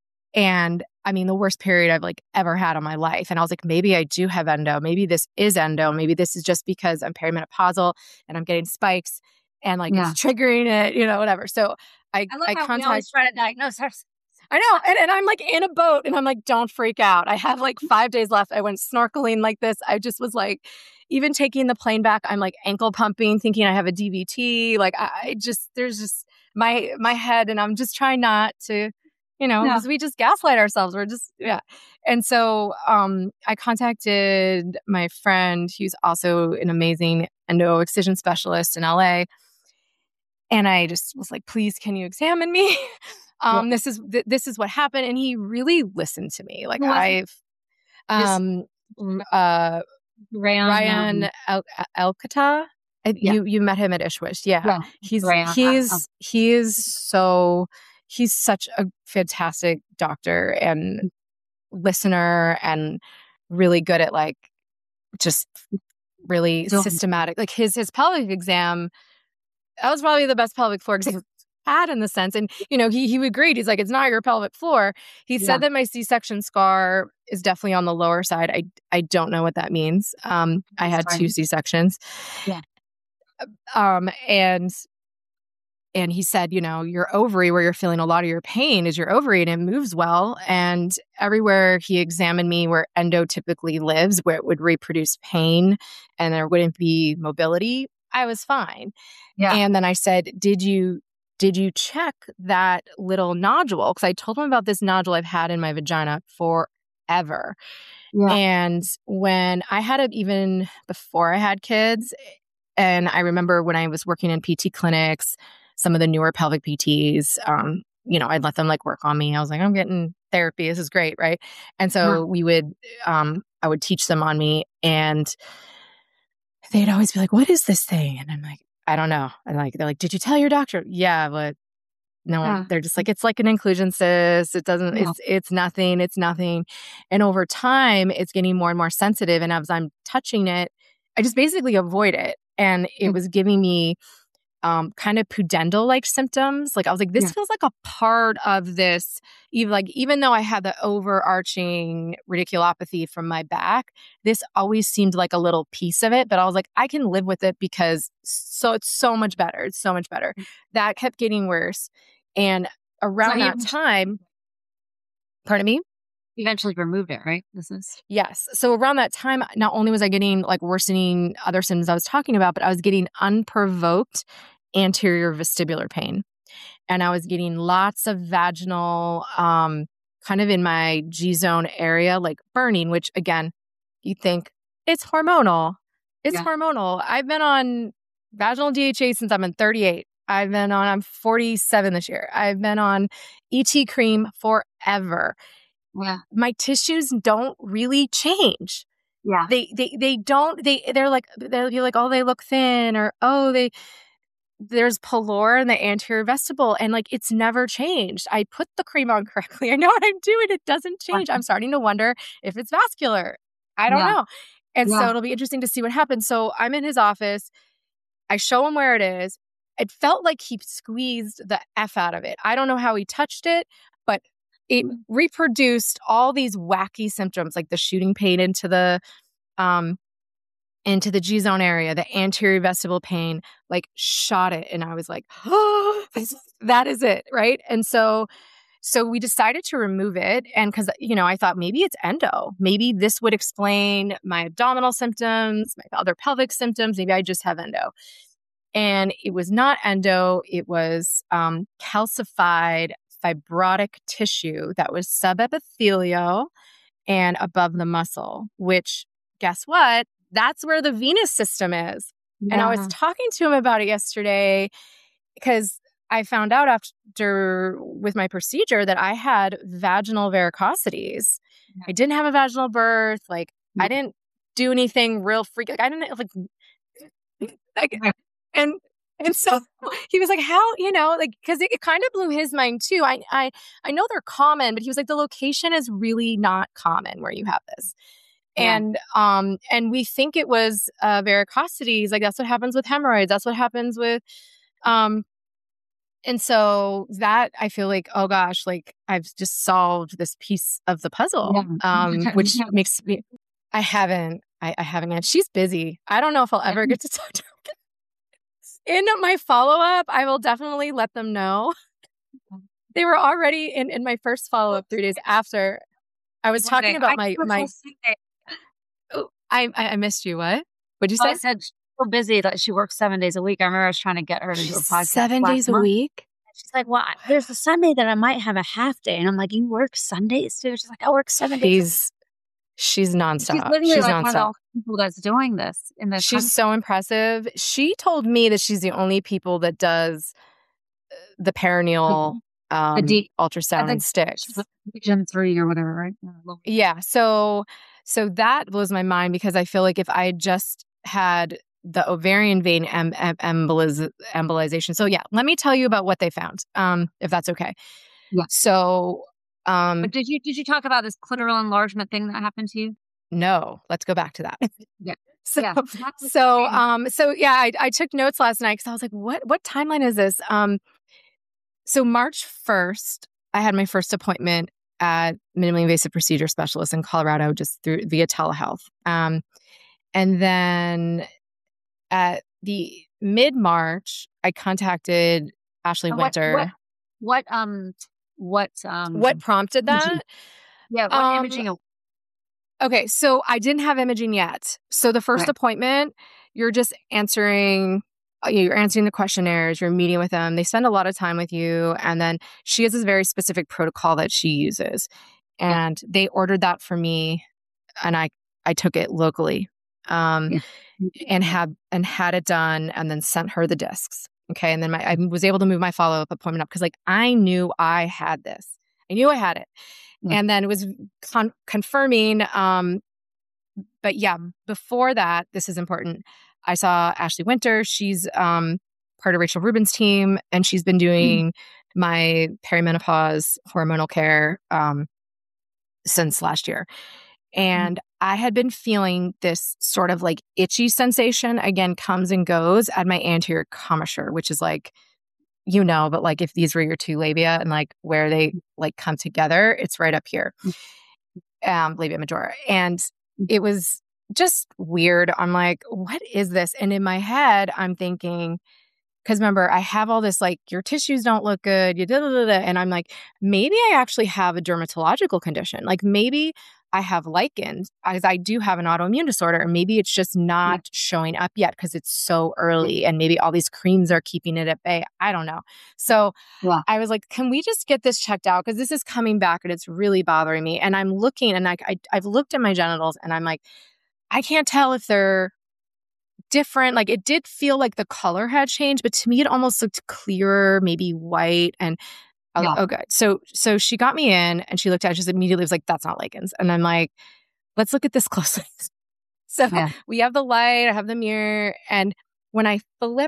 and I mean, the worst period I've like ever had in my life. And I was like, maybe I do have endo. Maybe this is endo. Maybe this is just because I'm perimenopausal and I'm getting spikes and like Yeah. it's triggering it, you know, whatever. So I, I love I how we contact, always try to diagnose ourselves. I know. And, and I'm like in a boat and I'm like, don't freak out. I have like five days left. I went snorkeling like this. I just was like, even taking the plane back, I'm like ankle pumping, thinking I have a D V T. Like I I just, there's just my, my head and I'm just trying not to, you know, Yeah. because we just gaslight ourselves. We're just, yeah. And so um, I contacted my friend, who's also an amazing endo excision specialist in L A. And I just was like, please, can you examine me? Um, this is th- this is what happened, and he really listened to me. Like Who was it? I've, um, uh, Rayon, Ryan um, El- Elkata. I- Yeah. You you met him at Ishwish, yeah. Yeah, He's Ryan. he's Uh, uh. he is so he's such a fantastic doctor and listener, and really good at like just really So- systematic. Like his his pelvic exam, that was probably the best pelvic floor exam had in the sense. And, you know, he he agreed. He's like, it's not your pelvic floor. He Yeah. said that my C-section scar is definitely on the lower side. I I don't know what that means. Um, I had Fine. two C-sections. Yeah. Um, and and he said, you know, your ovary, where you're feeling a lot of your pain, is your ovary, and it moves well. And everywhere he examined me, where endo typically lives, where it would reproduce pain and there wouldn't be mobility, I was fine. Yeah. And then I said, did you did you check that little nodule? Because I told him about this nodule I've had in my vagina forever. Yeah. And when I had it even before I had kids, and I remember when I was working in P T clinics, some of the newer pelvic P Ts, um, you know, I'd let them like work on me. I was like, I'm getting therapy. This is great, right? And so Yeah. we would, um, I would teach them on me, and they'd always be like, what is this thing? And I'm like, I don't know. And like, they're like, did you tell your doctor? Yeah, but no, Yeah. they're just like, it's like an inclusion cyst. It doesn't, Yeah. it's, it's nothing. It's nothing. And over time, it's getting more and more sensitive. And as I'm touching it, I just basically avoid it. And it Mm. was giving me um, kind of pudendal-like symptoms. Like I was like, this Yeah. feels like a part of this. Even like, even though I had the overarching radiculopathy from my back, this always seemed like a little piece of it. But I was like, I can live with it because so it's so much better. It's so much better. That kept getting worse. And around So that you- time, pardon me? Eventually removed it, right? This is Yes. So around that time, not only was I getting like worsening other symptoms I was talking about, but I was getting unprovoked anterior vestibular pain. And I was getting lots of vaginal, um, kind of in my G zone area, like burning, which again, you think it's hormonal. It's Yeah. hormonal. I've been on vaginal D H A since I'm in thirty-eight. I've been on, I'm forty-seven this year. I've been on E T cream forever. yeah, My tissues don't really change. yeah, They they they don't they they're like they'll be like, oh, they look thin, or oh, they there's pallor in the anterior vestibule and like it's never changed. I put the cream on correctly. I know what I'm doing. It doesn't change. I'm starting to wonder if it's vascular. I don't Yeah. know. And Yeah. so it'll be interesting to see what happens. So I'm in his office. I show him where it is. It felt like he squeezed the F out of it. I don't know how he touched it, but it reproduced all these wacky symptoms, like the shooting pain into the um into the G zone area, the anterior vestibule pain, like shot it. And I was like, oh, this, that is it. Right. And so, so we decided to remove it. And cause, you know, I thought maybe it's endo. Maybe this would explain my abdominal symptoms, my other pelvic symptoms. Maybe I just have endo. And it was not endo. It was um, calcified fibrotic tissue that was subepithelial and above the muscle, which guess what? That's where the venous system is. Yeah. And I was talking to him about it yesterday because I found out after with my procedure that I had vaginal varicosities. Yeah. I didn't have a vaginal birth. Like yeah. I didn't do anything real freak. Like I didn't like, like and and so he was like, how, you know, like, because it, it kind of blew his mind too. I I I know they're common, but he was like, the location is really not common where you have this. Yeah. And um and we think it was uh, varicosities. Like that's what happens with hemorrhoids. That's what happens with um. And so that I feel like, oh gosh, like I've just solved this piece of the puzzle, yeah. um, which makes me. I haven't. I, I haven't yet. She's busy. I don't know if I'll ever get to talk to her. In my follow up, I will definitely let them know. They were already in in my first follow up three days after. I was talking okay. about my my. Oh, I I missed you. What? What'd you say? Oh, I said she's so busy that she works seven days a week. I remember I was trying to get her to do a podcast. Seven days month. a week. She's like, well, there's a Sunday that I might have a half day, and I'm like, you work Sundays too? She's like, I work seven she's, days. She's nonstop. She's literally she's like nonstop. one of the people that's doing this in this. She's country. So impressive. She told me that she's the only people that does the perineal um, the deep, ultrasound sticks. Gen three or whatever, right? Yeah. So, so that blows my mind because I feel like if I had just had the ovarian vein em- em- emboliz- embolization. So yeah, let me tell you about what they found, um, if that's okay. Yeah. So, um, but did you did you talk about this clitoral enlargement thing that happened to you? No. Let's go back to that. Yeah. So, yeah. so, um, so yeah, I, I took notes last night because I was like, what, what timeline is this? Um, so March first, I had my first appointment at minimally invasive procedure specialist in Colorado, just through via telehealth. Um, and then at the mid-March, I contacted Ashley what, Winter. What, what, um, what, um, what prompted that? Imaging. Yeah. What um, imaging? Okay. So I didn't have imaging yet. So the first right. appointment, you're just answering, you're answering the questionnaires, you're meeting with them. They spend a lot of time with you. And then she has this very specific protocol that she uses. And yeah. they ordered that for me. And I, I took it locally. Um, yeah. and had and had it done and then sent her the discs. Okay. And then my, I was able to move my follow-up appointment up because like I knew I had this. I knew I had it. Yeah. And then it was con- confirming. Um, but yeah, before that, this is important. I saw Ashley Winter. She's um, part of Rachel Rubin's team, and she's been doing mm. my perimenopause hormonal care um, since last year. And mm. I had been feeling this sort of like itchy sensation, again, comes and goes at my anterior commissure, which is like, you know, but like if these were your two labia and like where they like come together, it's right up here, um, labia majora. And it was just weird. I'm like, what is this? And in my head, I'm thinking, because remember, I have all this like, your tissues don't look good, you da da da da. And I'm like, maybe I actually have a dermatological condition. Like maybe I have lichens, as I do have an autoimmune disorder, and maybe it's just not yeah. showing up yet because it's so early, and maybe all these creams are keeping it at bay. I don't know. So yeah. I was like, can we just get this checked out? Because this is coming back and it's really bothering me. And I'm looking and like I, I've looked at my genitals and I'm like, I can't tell if they're different. Like it did feel like the color had changed, but to me it almost looked clearer, maybe white. And oh, yeah. oh good. So so she got me in and she looked at it, she just immediately was like, that's not lichens. And I'm like, let's look at this closely. So yeah. we have the light, I have the mirror. And when I flip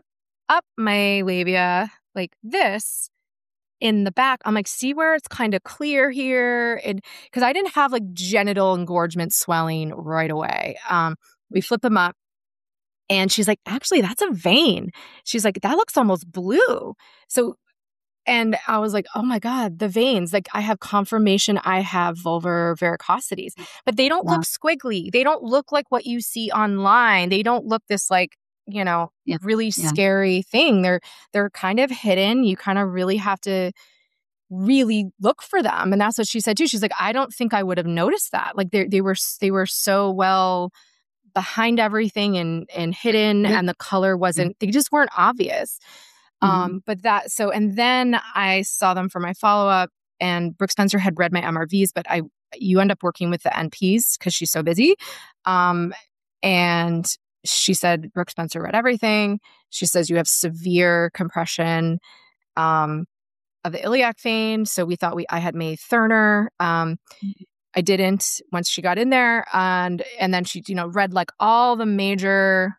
up my labia like this in the back. I'm like, see where it's kind of clear here? And because I didn't have like genital engorgement swelling right away. Um, we flip them up and she's like, actually, that's a vein. She's like, that looks almost blue. So, and I was like, oh my God, the veins, like I have confirmation I have vulvar varicosities, but they don't Yeah. look squiggly. They don't look like what you see online. They don't look this like, you know, Yeah. really Yeah. scary thing. They're, they're kind of hidden. You kind of really have to really look for them. And that's what she said too. She's like, I don't think I would have noticed that. Like they, they were, they were so well behind everything and, and hidden, Yeah. and the color wasn't, they just weren't obvious. Mhm. Um, but that, so, and then I saw them for my follow-up, and Brooke Spencer had read my M R Vs, but I, you end up working with the N Ps because she's so busy. Um, and she said, Brooke Spencer read everything. She says, you have severe compression, um, of the iliac vein. So we thought we, I had May Thurner. Um, I didn't once she got in there. And, and then she, you know, read like all the major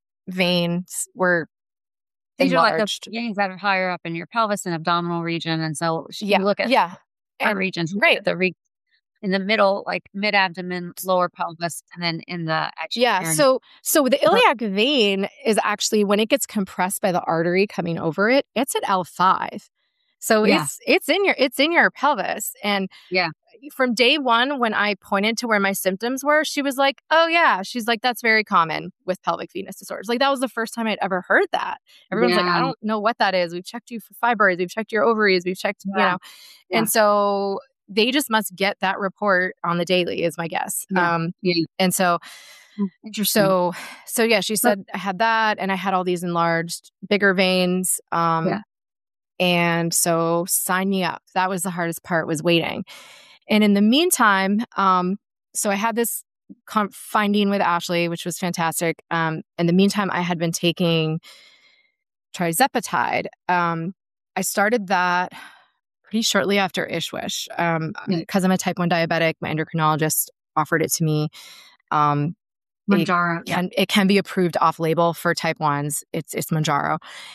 veins were These are like the enlarged. veins that are higher up in your pelvis and abdominal region. And so she- Yeah. you look at Yeah. our And- regions, right. the re- in the middle, like mid abdomen, lower pelvis, and then in the Yeah. exterior. So, so the iliac vein is actually, when it gets compressed by the artery coming over it, it's at L five. So Yeah. it's, it's in your, it's in your pelvis. And Yeah. from day one, when I pointed to where my symptoms were, she was like, oh yeah. She's like, that's very common with pelvic venous disorders. Like that was the first time I'd ever heard that. Everyone's like, Yeah. I don't know what that is. We've checked you for fibroids. We've checked your ovaries. We've checked, you Yeah. know, Yeah. and so they just must get that report on the daily is my guess. Yeah. Um, Yeah. and so, Interesting. so, so yeah, she said I had that, and I had all these enlarged, bigger veins. Um, Yeah. and so sign me up. That was the hardest part, was waiting. And in the meantime, um, so I had this com- finding with Ashley, which was fantastic. Um, in the meantime, I had been taking trizepatide. Um, I started that pretty shortly after Ishwish. Um, Yeah. because I'm a type one diabetic, my endocrinologist offered it to me. Um, Mounjaro. it can, it can be approved off label for type ones. It's, it's Mounjaro.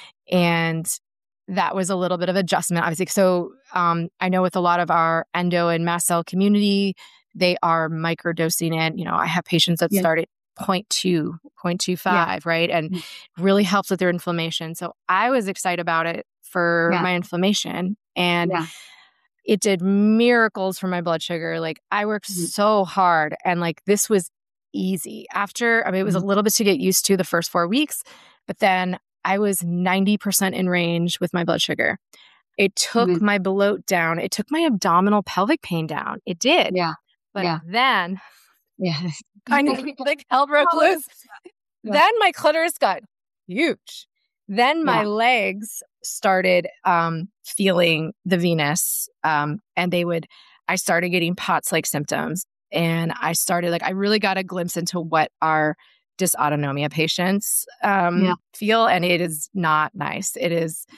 And that was a little bit of adjustment, obviously. So, um, I know with a lot of our endo and mast cell community, they are microdosing it. You know, I have patients that Yeah. start at zero point two, zero point two five, right? And Mm. really helps with their inflammation. So I was excited about it for Yeah. my inflammation, and Yeah. it did miracles for my blood sugar. Like I worked Mhm. so hard, and like this was easy. After, I mean, it was Mhm. a little bit to get used to the first four weeks, but then I was ninety percent in range with my blood sugar. It took Mhm. my bloat down. It took my abdominal pelvic pain down. It did. Yeah. But Yeah. then Yeah. kind of like hell broke loose. Yeah. Then my clitoris got huge. Then my Yeah. legs started um, feeling the venous, um, and they would, I started getting POTS-like symptoms. And I started, like, I really got a glimpse into what our dysautonomia patients um, Yeah. feel. And it is not nice. It is,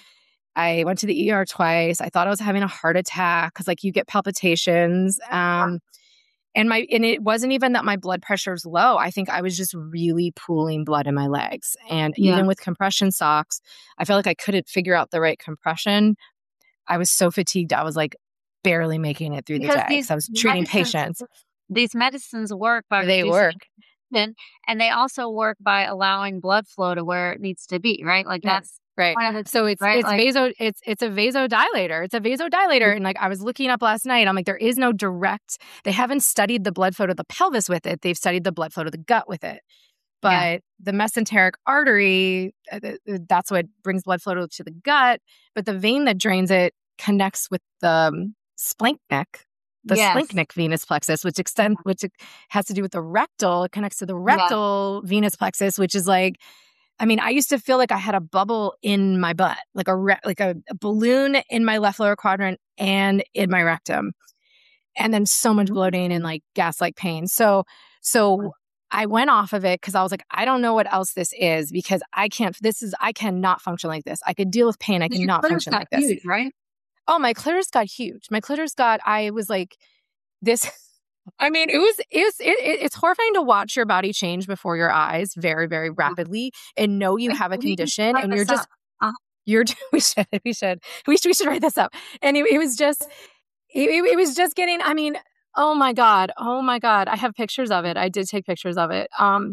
I went to the E R twice. I thought I was having a heart attack because, like, you get palpitations. Um, and my, and it wasn't even that my blood pressure was low. I think I was just really pooling blood in my legs. And Yeah. even with compression socks, I felt like I couldn't figure out the right compression. I was so fatigued. I was like barely making it through the Because day these because I was treating medicines- patients. These medicines work by They reducing work. inflammation, and they also work by allowing blood flow to where it needs to be, right? Like that's Right. one of the So it's right? it's Like- vaso it's it's a vasodilator. It's a vasodilator. And like I was looking up last night, I'm like, there is no direct, they haven't studied the blood flow to the pelvis with it. They've studied the blood flow to the gut with it. But Yeah. the mesenteric artery, uh, th- th- that's what brings blood flow to, to the gut. But the vein that drains it connects with the um, splanchnic, the Yes. splanchnic venous plexus, which extend, which has to do with the rectal. It connects to the rectal venous plexus, which is like, I mean, I used to feel like I had a bubble in my butt, like a re- like a, a balloon in my left lower quadrant and in my rectum, and then so much bloating and like gas-like pain. So, so I went off of it because I was like, I don't know what else this is because I can't. This is I cannot function like this. I could deal with pain. I Because your cannot clitoris function got like this. huge, right? Oh, my clitoris got huge. My clitoris got. I was like, this. I mean, it was it was it, it, it's horrifying to watch your body change before your eyes very very rapidly and know you Like, have a we can condition start and you're this just up. Uh, You're, we should, we should, we should, we should write this up. And it, it was just, it, it was just getting, I mean, oh my God, oh my God. I have pictures of it. I did take pictures of it. Um,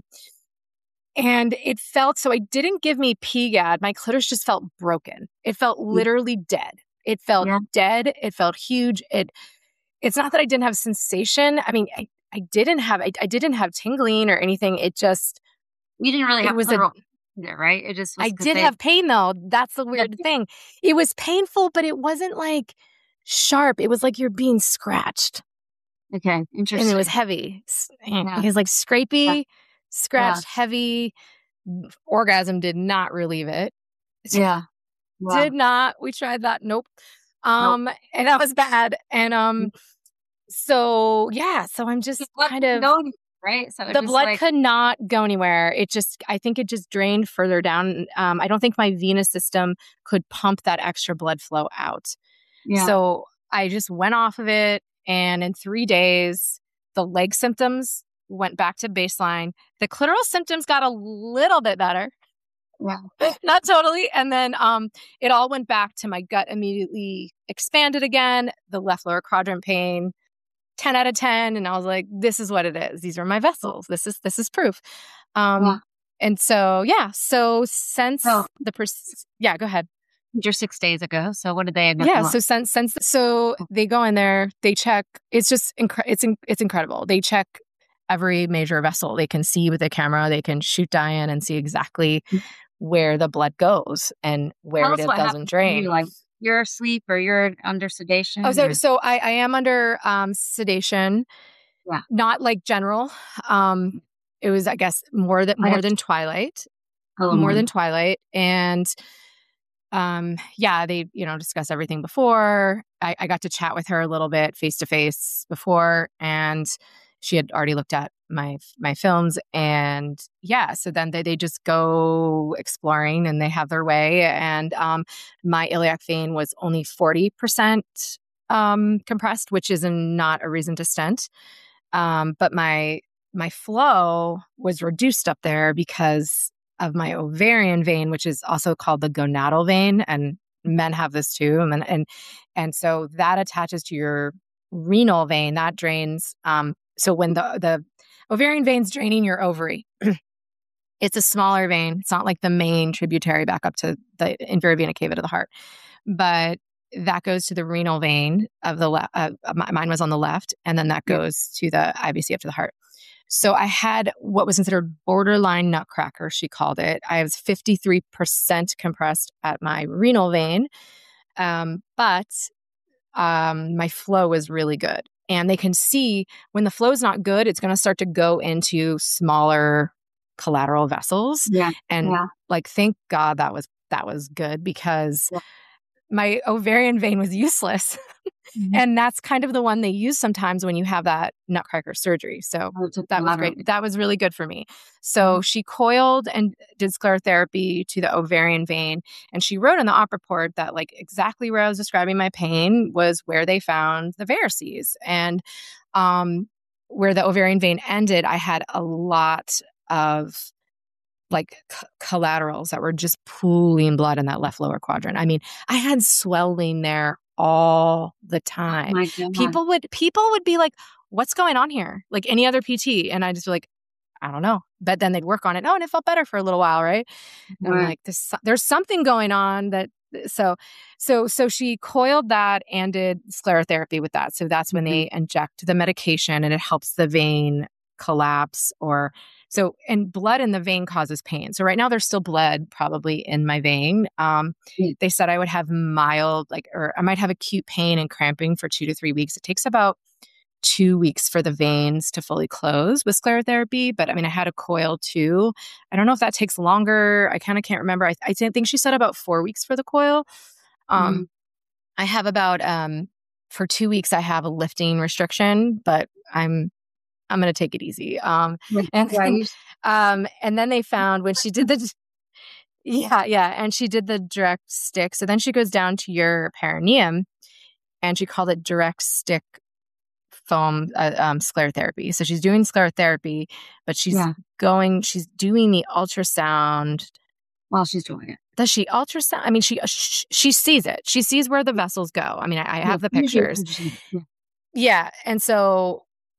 and it felt, so it didn't give me P G A D. My clitoris just felt broken. It felt literally dead. It felt Yeah. dead. It felt huge. It, it's not that I didn't have sensation. I mean, I, I didn't have, I, I didn't have tingling or anything. It just, You didn't really it have was a, clitoral either, right? It just was I 'cause did they- have pain though. That's the weird thing. It was painful, but it wasn't like sharp. It was like you're being scratched. Okay, interesting. And it was heavy. S- Yeah. It was like scrapey, Yeah. scratched, heavy. Orgasm did not relieve it. Yeah. Yeah. Did not. We tried that. Nope. Um, and that was bad. And um, so yeah, so I'm just The blood kind couldn't of go anywhere, right? So it the just, blood like, could not go anywhere. It just, I think it just drained further down. Um, I don't think my venous system could pump that extra blood flow out. yeah. So I just went off of it. And in three days, the leg symptoms went back to baseline. The clitoral symptoms got a little bit better. Yeah. Not totally. And then um, it all went back to my gut immediately expanded again. The left lower quadrant pain, ten out of ten. And I was like, this is what it is. These are my vessels. This is, this is proof. Um, Yeah. And so, yeah. So since So- the, pers- yeah, go ahead. Just six days ago. So what did they end up Yeah. doing? So since, since, so they go in there, they check, it's just, incre- it's, in- it's incredible. They check every major vessel. They can see with the camera, they can shoot Diane and see exactly where the blood goes and where Tell it us what doesn't happened to drain. you, like you're asleep or you're under sedation. Oh, so, or- so I, I am under um, sedation. Yeah. Not like general. Um, it was, I guess, more than I more have- than Twilight. a little More than Twilight. And um, yeah, they, you know, discussed everything before. I, I got to chat with her a little bit face to face before, and she had already looked at my my films. And yeah, so then they, they just go exploring and they have their way. And um, my iliac vein was only forty percent um, compressed, which is not a reason to stent. Um, but my my flow was reduced up there because of my ovarian vein, which is also called the gonadal vein, and men have this too. And and and so that attaches to your renal vein that drains. Um, so when the the ovarian vein's draining your ovary, it's a smaller vein. It's not like the main tributary back up to the inferior vena cava to the heart, but that goes to the renal vein of the left. Uh, mine was on the left, and then that goes to the I V C up to the heart. So I had what was considered borderline nutcracker, she called it. I was fifty-three percent compressed at my renal vein, um, but um, my flow was really good. And they can see when the flow is not good, it's going to start to go into smaller collateral vessels. Yeah. And Yeah. like, thank God that was that was good, because Yeah. my ovarian vein was useless. Mhm. And that's kind of the one they use sometimes when you have that nutcracker surgery. So Oh, it took that a was lot of- great. That was really good for me. So Mhm. she coiled and did sclerotherapy to the ovarian vein. And she wrote in the op report that like exactly where I was describing my pain was where they found the varices. And um, where the ovarian vein ended, I had a lot of like c- collaterals that were just pooling blood in that left lower quadrant. I mean, I had swelling there all the time. My God. People would people would be like, what's going on here? Like any other P T. And I just be like, I don't know. But then they'd work on it. Oh, and it felt better for a little while, right? And I'm Right. like, there's, so- there's something going on that so so so she coiled that and did sclerotherapy with that. So that's when they inject the medication and it helps the vein collapse or so, and blood in the vein causes pain. So right now there's still blood probably in my vein. Um, Mm. They said I would have mild, like, or I might have acute pain and cramping for two to three weeks. It takes about two weeks for the veins to fully close with sclerotherapy. But I mean, I had a coil too. I don't know if that takes longer. I kind of can't remember. I, I think she said about four weeks for the coil. Um, Mhm. I have about, um, for two weeks, I have a lifting restriction, but I'm I'm going to take it easy. Um, and Yeah, you- um, and then they found when she did the, yeah, yeah, and she did the direct stick. So then she goes down to your perineum, and she called it direct stick foam uh, um, sclerotherapy. So she's doing sclerotherapy, but she's Yeah. going, she's doing the ultrasound while she's doing it. Does she ultrasound? I mean, she sh- she sees it. She sees where the vessels go. I mean, I, I have the pictures. Yeah. Yeah. And so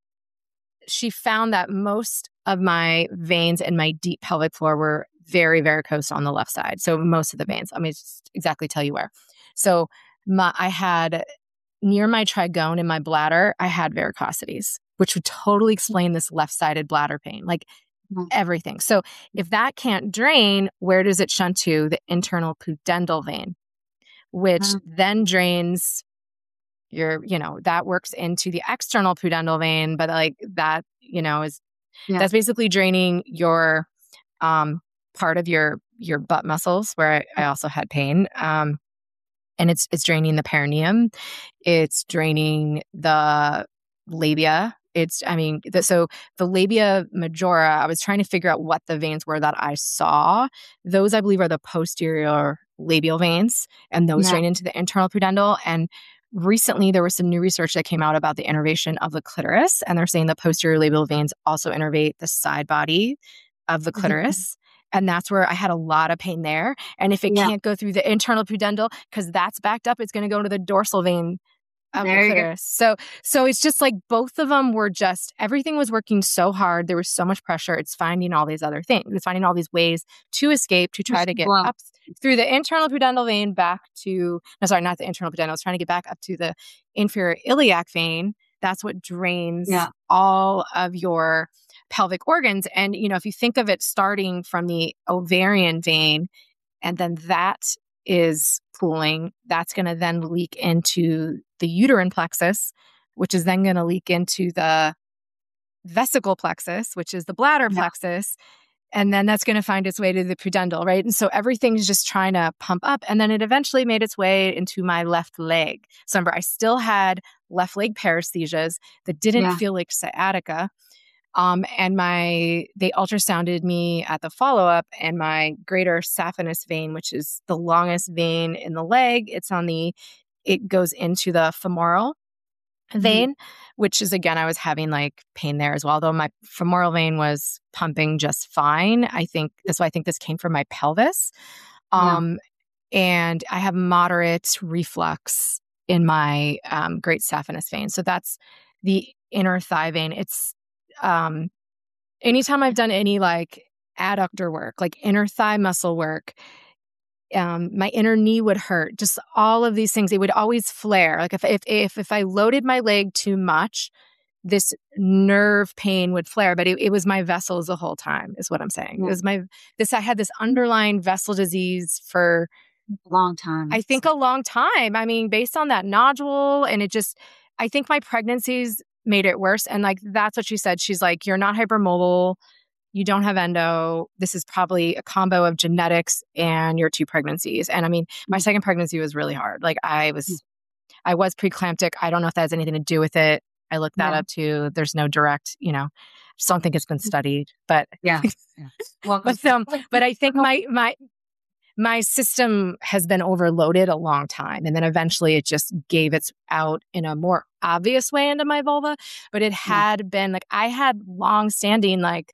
she found that most of my veins in my deep pelvic floor were very varicose on the left side. So most of the veins, let me just exactly tell you where. So my, I had near my trigone in my bladder, I had varicosities, which would totally explain this left-sided bladder pain, like mm-hmm. everything. So if that can't drain, where does it shunt to? The internal pudendal vein, which mm-hmm. then drains your, you know, that works into the external pudendal vein, but like that, you know, is yeah. that's basically draining your um, part of your your butt muscles, where I, I also had pain. Um, and it's it's draining the perineum. It's draining the labia. It's, I mean, the, so the labia majora, I was trying to figure out what the veins were that I saw. Those, I believe, are the posterior labial veins, and those yeah. drain into the internal pudendal. And recently, there was some new research that came out about the innervation of the clitoris, and they're saying the posterior labial veins also innervate the side body of the clitoris. Mm-hmm. And that's where I had a lot of pain there. And if it yeah. can't go through the internal pudendal, because that's backed up, it's going to go to the dorsal vein of there the clitoris. So, so it's just like both of them were just, everything was working so hard. There was so much pressure. It's finding all these other things. It's finding all these ways to escape, to try to get wow. up through the internal pudendal vein back to, no, sorry, not the internal pudendal. I was trying to get back up to the inferior iliac vein. That's what drains yeah. all of your pelvic organs. And, you know, if you think of it starting from the ovarian vein, and then that is pooling, that's going to then leak into the uterine plexus, which is then going to leak into the vesical plexus, which is the bladder yeah. plexus. And then that's going to find its way to the pudendal, right? And so everything's just trying to pump up. And then it eventually made its way into my left leg. So remember, I still had left leg paresthesias that didn't yeah. feel like sciatica. Um, and my, they ultrasounded me at the follow-up, and my greater saphenous vein, which is the longest vein in the leg, it's on the, it goes into the femoral vein, mm-hmm. which is, again, I was having like pain there as well. Though my femoral vein was pumping just fine. I think that's why I think this came from my pelvis. Um, yeah. And I have moderate reflux in my um, great saphenous vein. So that's the inner thigh vein. It's, um, anytime I've done any like adductor work, like inner thigh muscle work, um, my inner knee would hurt, just all of these things. It would always flare. Like if, if, if, if I loaded my leg too much, this nerve pain would flare, but it, it was my vessels the whole time is what I'm saying. Yeah. It was my, this, I had this underlying vessel disease for a long time. I think a long time. I mean, based on that nodule, and it just, I think my pregnancies made it worse. And like, that's what she said. She's like, you're not hypermobile. You don't have endo. This is probably a combo of genetics and your two pregnancies. And I mean, my second pregnancy was really hard. Like I was, I was preeclamptic. I don't know if that has anything to do with it. I looked that yeah. up too. There's no direct, you know, I just don't think it's been studied, but yeah. yeah. Well, but, um, but I think my, my, my system has been overloaded a long time. And then eventually it just gave its out in a more obvious way into my vulva. But it had yeah. been like, I had long standing like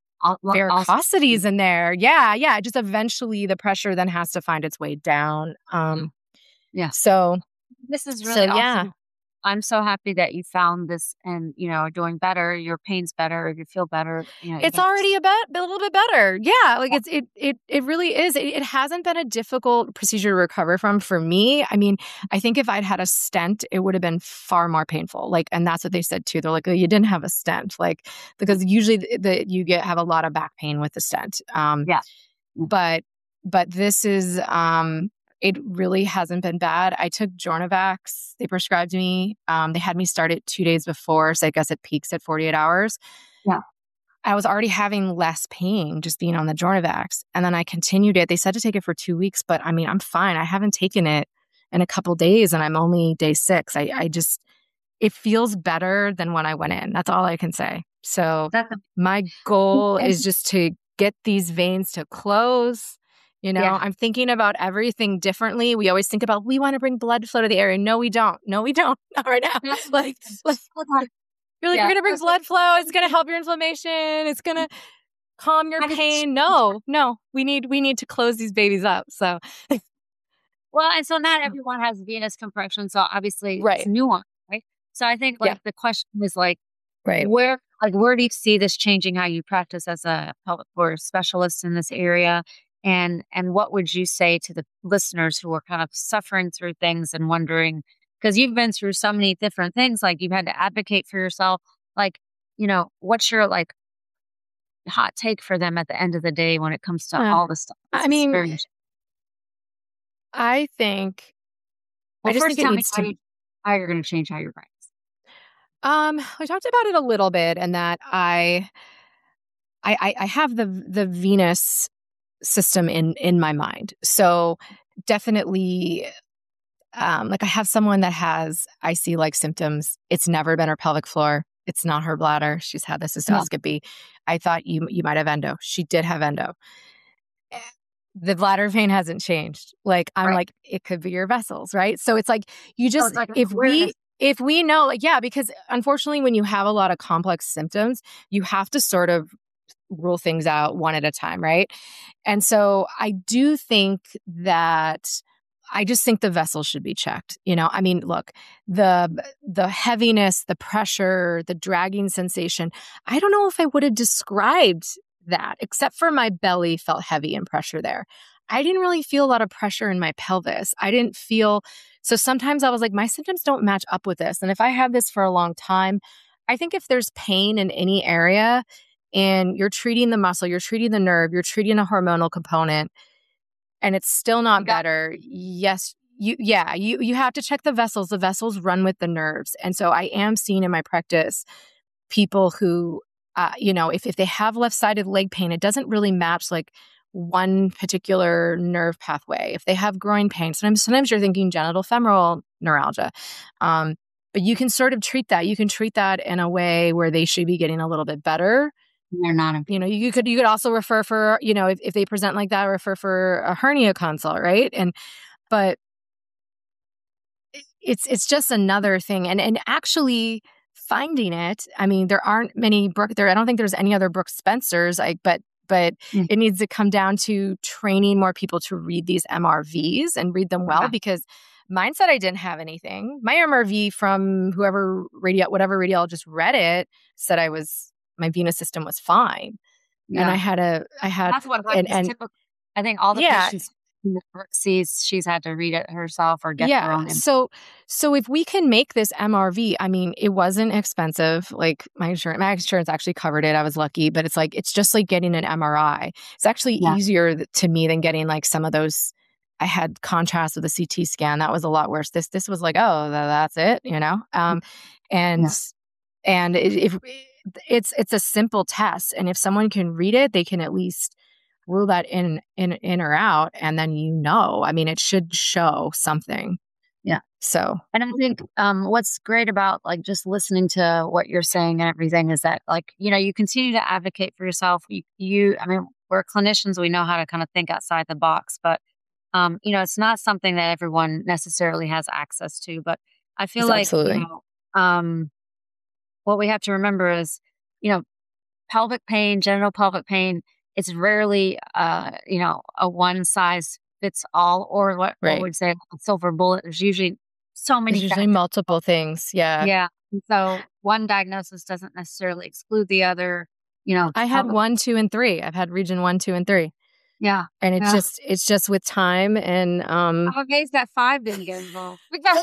varicosities in there. Yeah. Yeah. Just eventually the pressure then has to find its way down. Um, yeah. So this is really so, awesome. Yeah. I'm so happy that you found this and, you know, are doing better. Your pain's better. You feel better. You know, it's already a, bit, a little bit better. Yeah. Like yeah. it's, it, it, it really is. It, it hasn't been a difficult procedure to recover from for me. I mean, I think if I'd had a stent, it would have been far more painful. Like, and that's what they said too. They're like, oh, you didn't have a stent. Like, because usually the, the, you get, have a lot of back pain with the stent. Um, yeah. But, but this is, um, it really hasn't been bad. I took Jornavax. They prescribed me. Um, they had me start it two days before. So I guess it peaks at forty-eight hours. Yeah. I was already having less pain just being on the Jornavax. And then I continued it. They said to take it for two weeks, but I mean, I'm fine. I haven't taken it in a couple days and I'm only day six. I, I just, it feels better than when I went in. That's all I can say. So That's a- my goal is just to get these veins to close. You know, yeah. I'm thinking about everything differently. We always think about, we want to bring blood flow to the area. No, we don't. No, we don't. Not right now. like, like, you're like, yeah. you're going to bring blood flow. It's going to help your inflammation. It's going to, calm your pain. No, no, we need, we need to close these babies up. So, well, and so not everyone has venous compression. So obviously right. it's nuanced, right? So I think like Yeah. the question is like, right. where, like, where do you see this changing how you practice as a pelvic floor specialist in this area? And, and what would you say to the listeners who are kind of suffering through things and wondering, because you've been through so many different things, like you've had to advocate for yourself, like, you know, what's your like hot take for them at the end of the day when it comes to Uh, all this stuff? This I mean, very... I think, well, I just first think it tell needs me how, to, you, how you're going to change how you practice. Um, I talked about it a little bit, and that I, I, I have the the venous system in in my mind. So definitely, um, like I have someone that has I C like symptoms. It's never been her pelvic floor. It's not her bladder. She's had the cystoscopy. Yeah. I thought you you might have endo. She did have endo. The bladder pain hasn't changed. Like I'm right. like it could be your vessels, right? So it's like you just so like if awareness. we. If we know, like, yeah, because unfortunately, when you have a lot of complex symptoms, you have to sort of rule things out one at a time, right? And so I do think that I just think the vessels should be checked. You know, I mean, look, the the heaviness, the pressure, the dragging sensation, I don't know if I would have described that, except for my belly felt heavy and pressure there. I didn't really feel a lot of pressure in my pelvis. I didn't feel, so sometimes I was like, my symptoms don't match up with this. And if I have this for a long time, I think if there's pain in any area and you're treating the muscle, you're treating the nerve, you're treating a hormonal component, and it's still not better, yes, you, yeah, you, you have to check the vessels. The vessels run with the nerves. And so I am seeing in my practice people who, uh, you know, if, if they have left-sided leg pain, it doesn't really match like one particular nerve pathway. If they have groin pain, sometimes sometimes you're thinking genital femoral neuralgia. Um, but you can sort of treat that. You can treat that in a way where they should be getting a little bit better. They're not. You know, you could you could also refer for, you know, if, if they present like that, refer for a hernia consult, right? And but it's it's just another thing. And and actually finding it, I mean, there aren't many Brooke there. I don't think there's any other Brooke Spencers, like, but But mm. it needs to come down to training more people to read these M R Vs and read them well, yeah. because mine said I didn't have anything. My M R V from whoever radio, whatever radiologist read it said I was, my venous system was fine. Yeah. And I had a, I had, that's what and, and typical. I think all the yeah. patients sees she's had to read it herself or get yeah. her own. So, so if we can make this M R V, I mean, it wasn't expensive. Like my insurance, my insurance actually covered it. I was lucky, but it's like, it's just like getting an M R I. It's actually yeah. easier to me than getting like some of those. I had contrast with a C T scan. That was a lot worse. This, this was like, oh, that's it, you know? Um, and, yeah. and if it's, it's a simple test. And if someone can read it, they can at least rule that in, in, in or out. And then, you know, I mean, it should show something. Yeah. So, and I think um, what's great about like just listening to what you're saying and everything is that like, you know, you continue to advocate for yourself. You, you I mean, we're clinicians, we know how to kind of think outside the box, but, um, you know, it's not something that everyone necessarily has access to. But I feel it's like, absolutely. you know, um, what we have to remember is, you know, pelvic pain, genital pelvic pain, it's rarely, uh, you know, a one size fits all, or what right. I would say a silver bullet. There's usually so many. There's usually factors. Multiple things. Yeah. Yeah. And so one diagnosis doesn't necessarily exclude the other. You know, I had one, two, and three. I've had region one, two, and three. Yeah. And it's yeah. just, it's just with time and, um, I'm amazed that five didn't get involved because,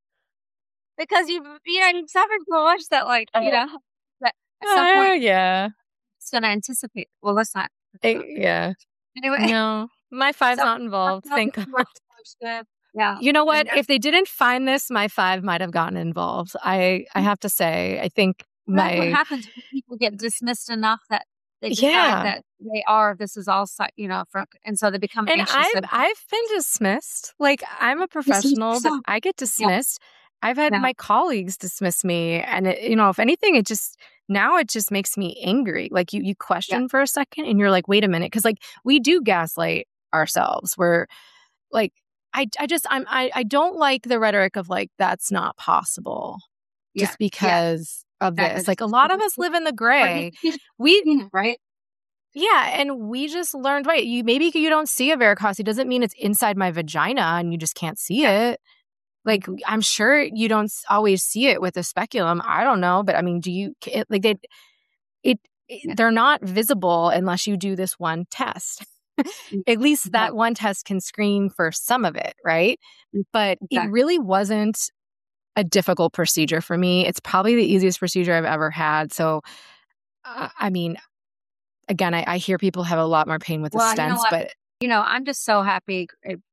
because you, you know, you've suffered so much that like, you know, that at some uh, point, yeah. it's going to anticipate. Well, let's not. It, yeah. Anyway. No, my five's so, not involved. Thank God. Yeah. You know what? If they didn't find this, my five might have gotten involved. I, I have to say, I think my. That's what happens when people get dismissed enough that they decide yeah. that they are, this is all, you know, from, and so they become and anxious. I've, I've been dismissed. Like, I'm a professional, but I get dismissed. Yeah. I've had yeah. my colleagues dismiss me. And, it, you know, if anything, it just, now it just makes me angry. Like, you, you question yeah. for a second and you're like, wait a minute. Cause like, we do gaslight ourselves. We're like, I, I just, I'm, I, I don't like the rhetoric of like, that's not possible yeah. just because yeah. of this. Like, a lot of us live in the gray. We, right? Yeah. And we just learned, right, you maybe you don't see a varicosity. Doesn't mean it's inside my vagina and you just can't see it. Like, I'm sure you don't always see it with a speculum. I don't know. But I mean, do you, it, like, they, it, it, they're not visible unless you do this one test. At least that one test can screen for some of it, right? But exactly. It really wasn't a difficult procedure for me. It's probably the easiest procedure I've ever had. So, uh, I mean, again, I, I hear people have a lot more pain with the well, stents, you know but you know, I'm just so happy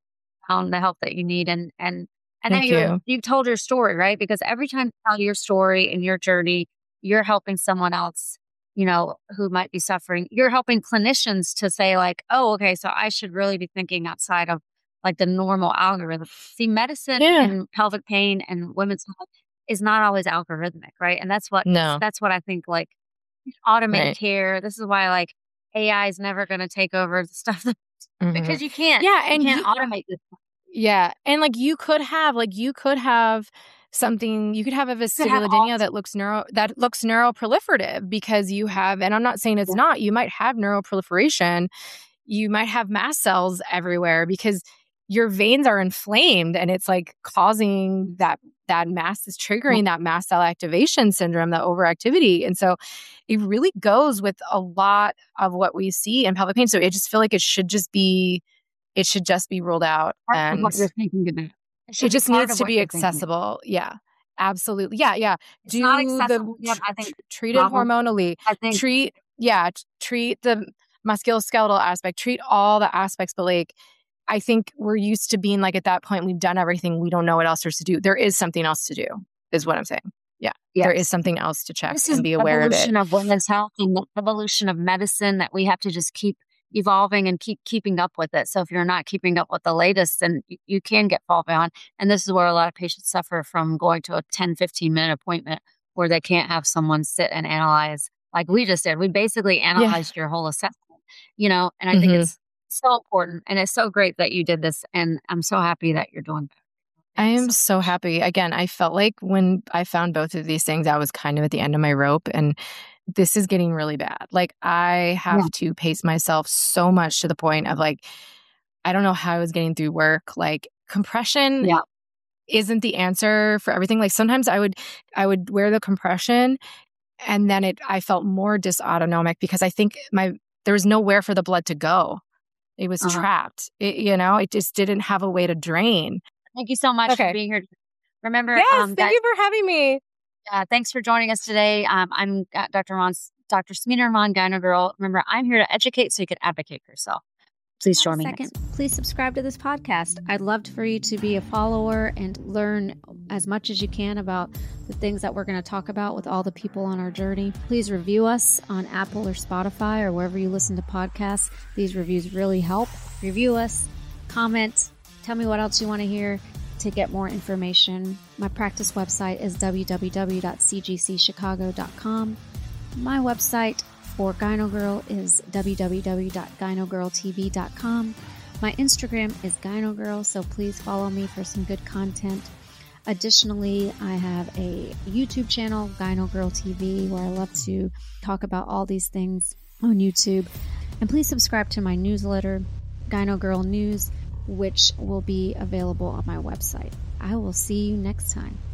on the help that you need, and and and then Thank you you. you told your story, right? Because every time you tell your story and your journey, you're helping someone else, you know, who might be suffering. You're helping clinicians to say, like, oh, okay, so I should really be thinking outside of like the normal algorithm. See, medicine Yeah. and pelvic pain and women's health is not always algorithmic, right? And that's what No. that's what I think, like, automate Right. care. This is why, like, A I is never going to take over the stuff that, Mhm. because you can't. Yeah, and you can't you- automate this. Yeah. And like you could have, like you could have something, you could have a have vestibulodynia all- that looks neuro, that looks neuroproliferative because you have, and I'm not saying it's Yeah. not, you might have neuroproliferation. You might have mast cells everywhere because your veins are inflamed and it's like causing that, that mast is triggering that mast cell activation syndrome, that overactivity. And so it really goes with a lot of what we see in pelvic pain. So I just feel like it should just be, it should just be ruled out. Part And of what you're thinking about. It, it should be just part needs of to what be you're thinking. accessible. Yeah, absolutely. Yeah, yeah. It's Do not the accessible yet, tr- I think, tr- treat it problem. hormonally. I think Treat, yeah, t- treat the musculoskeletal aspect. Treat all the aspects. But like, I think we're used to being like at that point, we've done everything. We don't know what else there's to do. There is something else to do, is what I'm saying. Yeah, yes. There is something else to check This and is be the aware of it. evolution of women's health and the evolution of medicine that we have to just keep evolving and keep keeping up with it. So if you're not keeping up with the latest, then you, you can get fall behind. And this is where a lot of patients suffer from going to a ten, fifteen minute appointment where they can't have someone sit and analyze like we just did. We basically analyzed yeah. your whole assessment, you know, and I mm-hmm. think it's so important. And it's so great that you did this. And I'm so happy that you're doing that. I am so happy. Again, I felt like when I found both of these things, I was kind of at the end of my rope. And this is getting really bad. Like, I have yeah. to pace myself so much to the point of like, I don't know how I was getting through work. Like, compression yeah. isn't the answer for everything. Like, sometimes I would, I would wear the compression and then it, I felt more dysautonomic because I think my, there was nowhere for the blood to go. It was uh-huh. trapped. It, you know, it just didn't have a way to drain. Thank you so much okay. for being here. Remember, yes, um, thank you for having me. Uh, thanks for joining us today. Um, I'm Doctor Ron, Doctor Smita Rahman, Gyno Girl. Remember, I'm here to educate so you can advocate for yourself. Please join me. Second, next. Please subscribe to this podcast. I'd love for you to be a follower and learn as much as you can about the things that we're going to talk about with all the people on our journey. Please review us on Apple or Spotify or wherever you listen to podcasts. These reviews really help. Review us, comment, tell me what else you want to hear. To get more information, my practice website is w w w dot c g c chicago dot com. My website for Gyno Girl is w w w dot gyno girl t v dot com. My Instagram is Gyno Girl, so please follow me for some good content. Additionally, I have a YouTube channel, Gyno Girl T V, where I love to talk about all these things on YouTube. And please subscribe to my newsletter, Gyno Girl News, which will be available on my website. I will see you next time.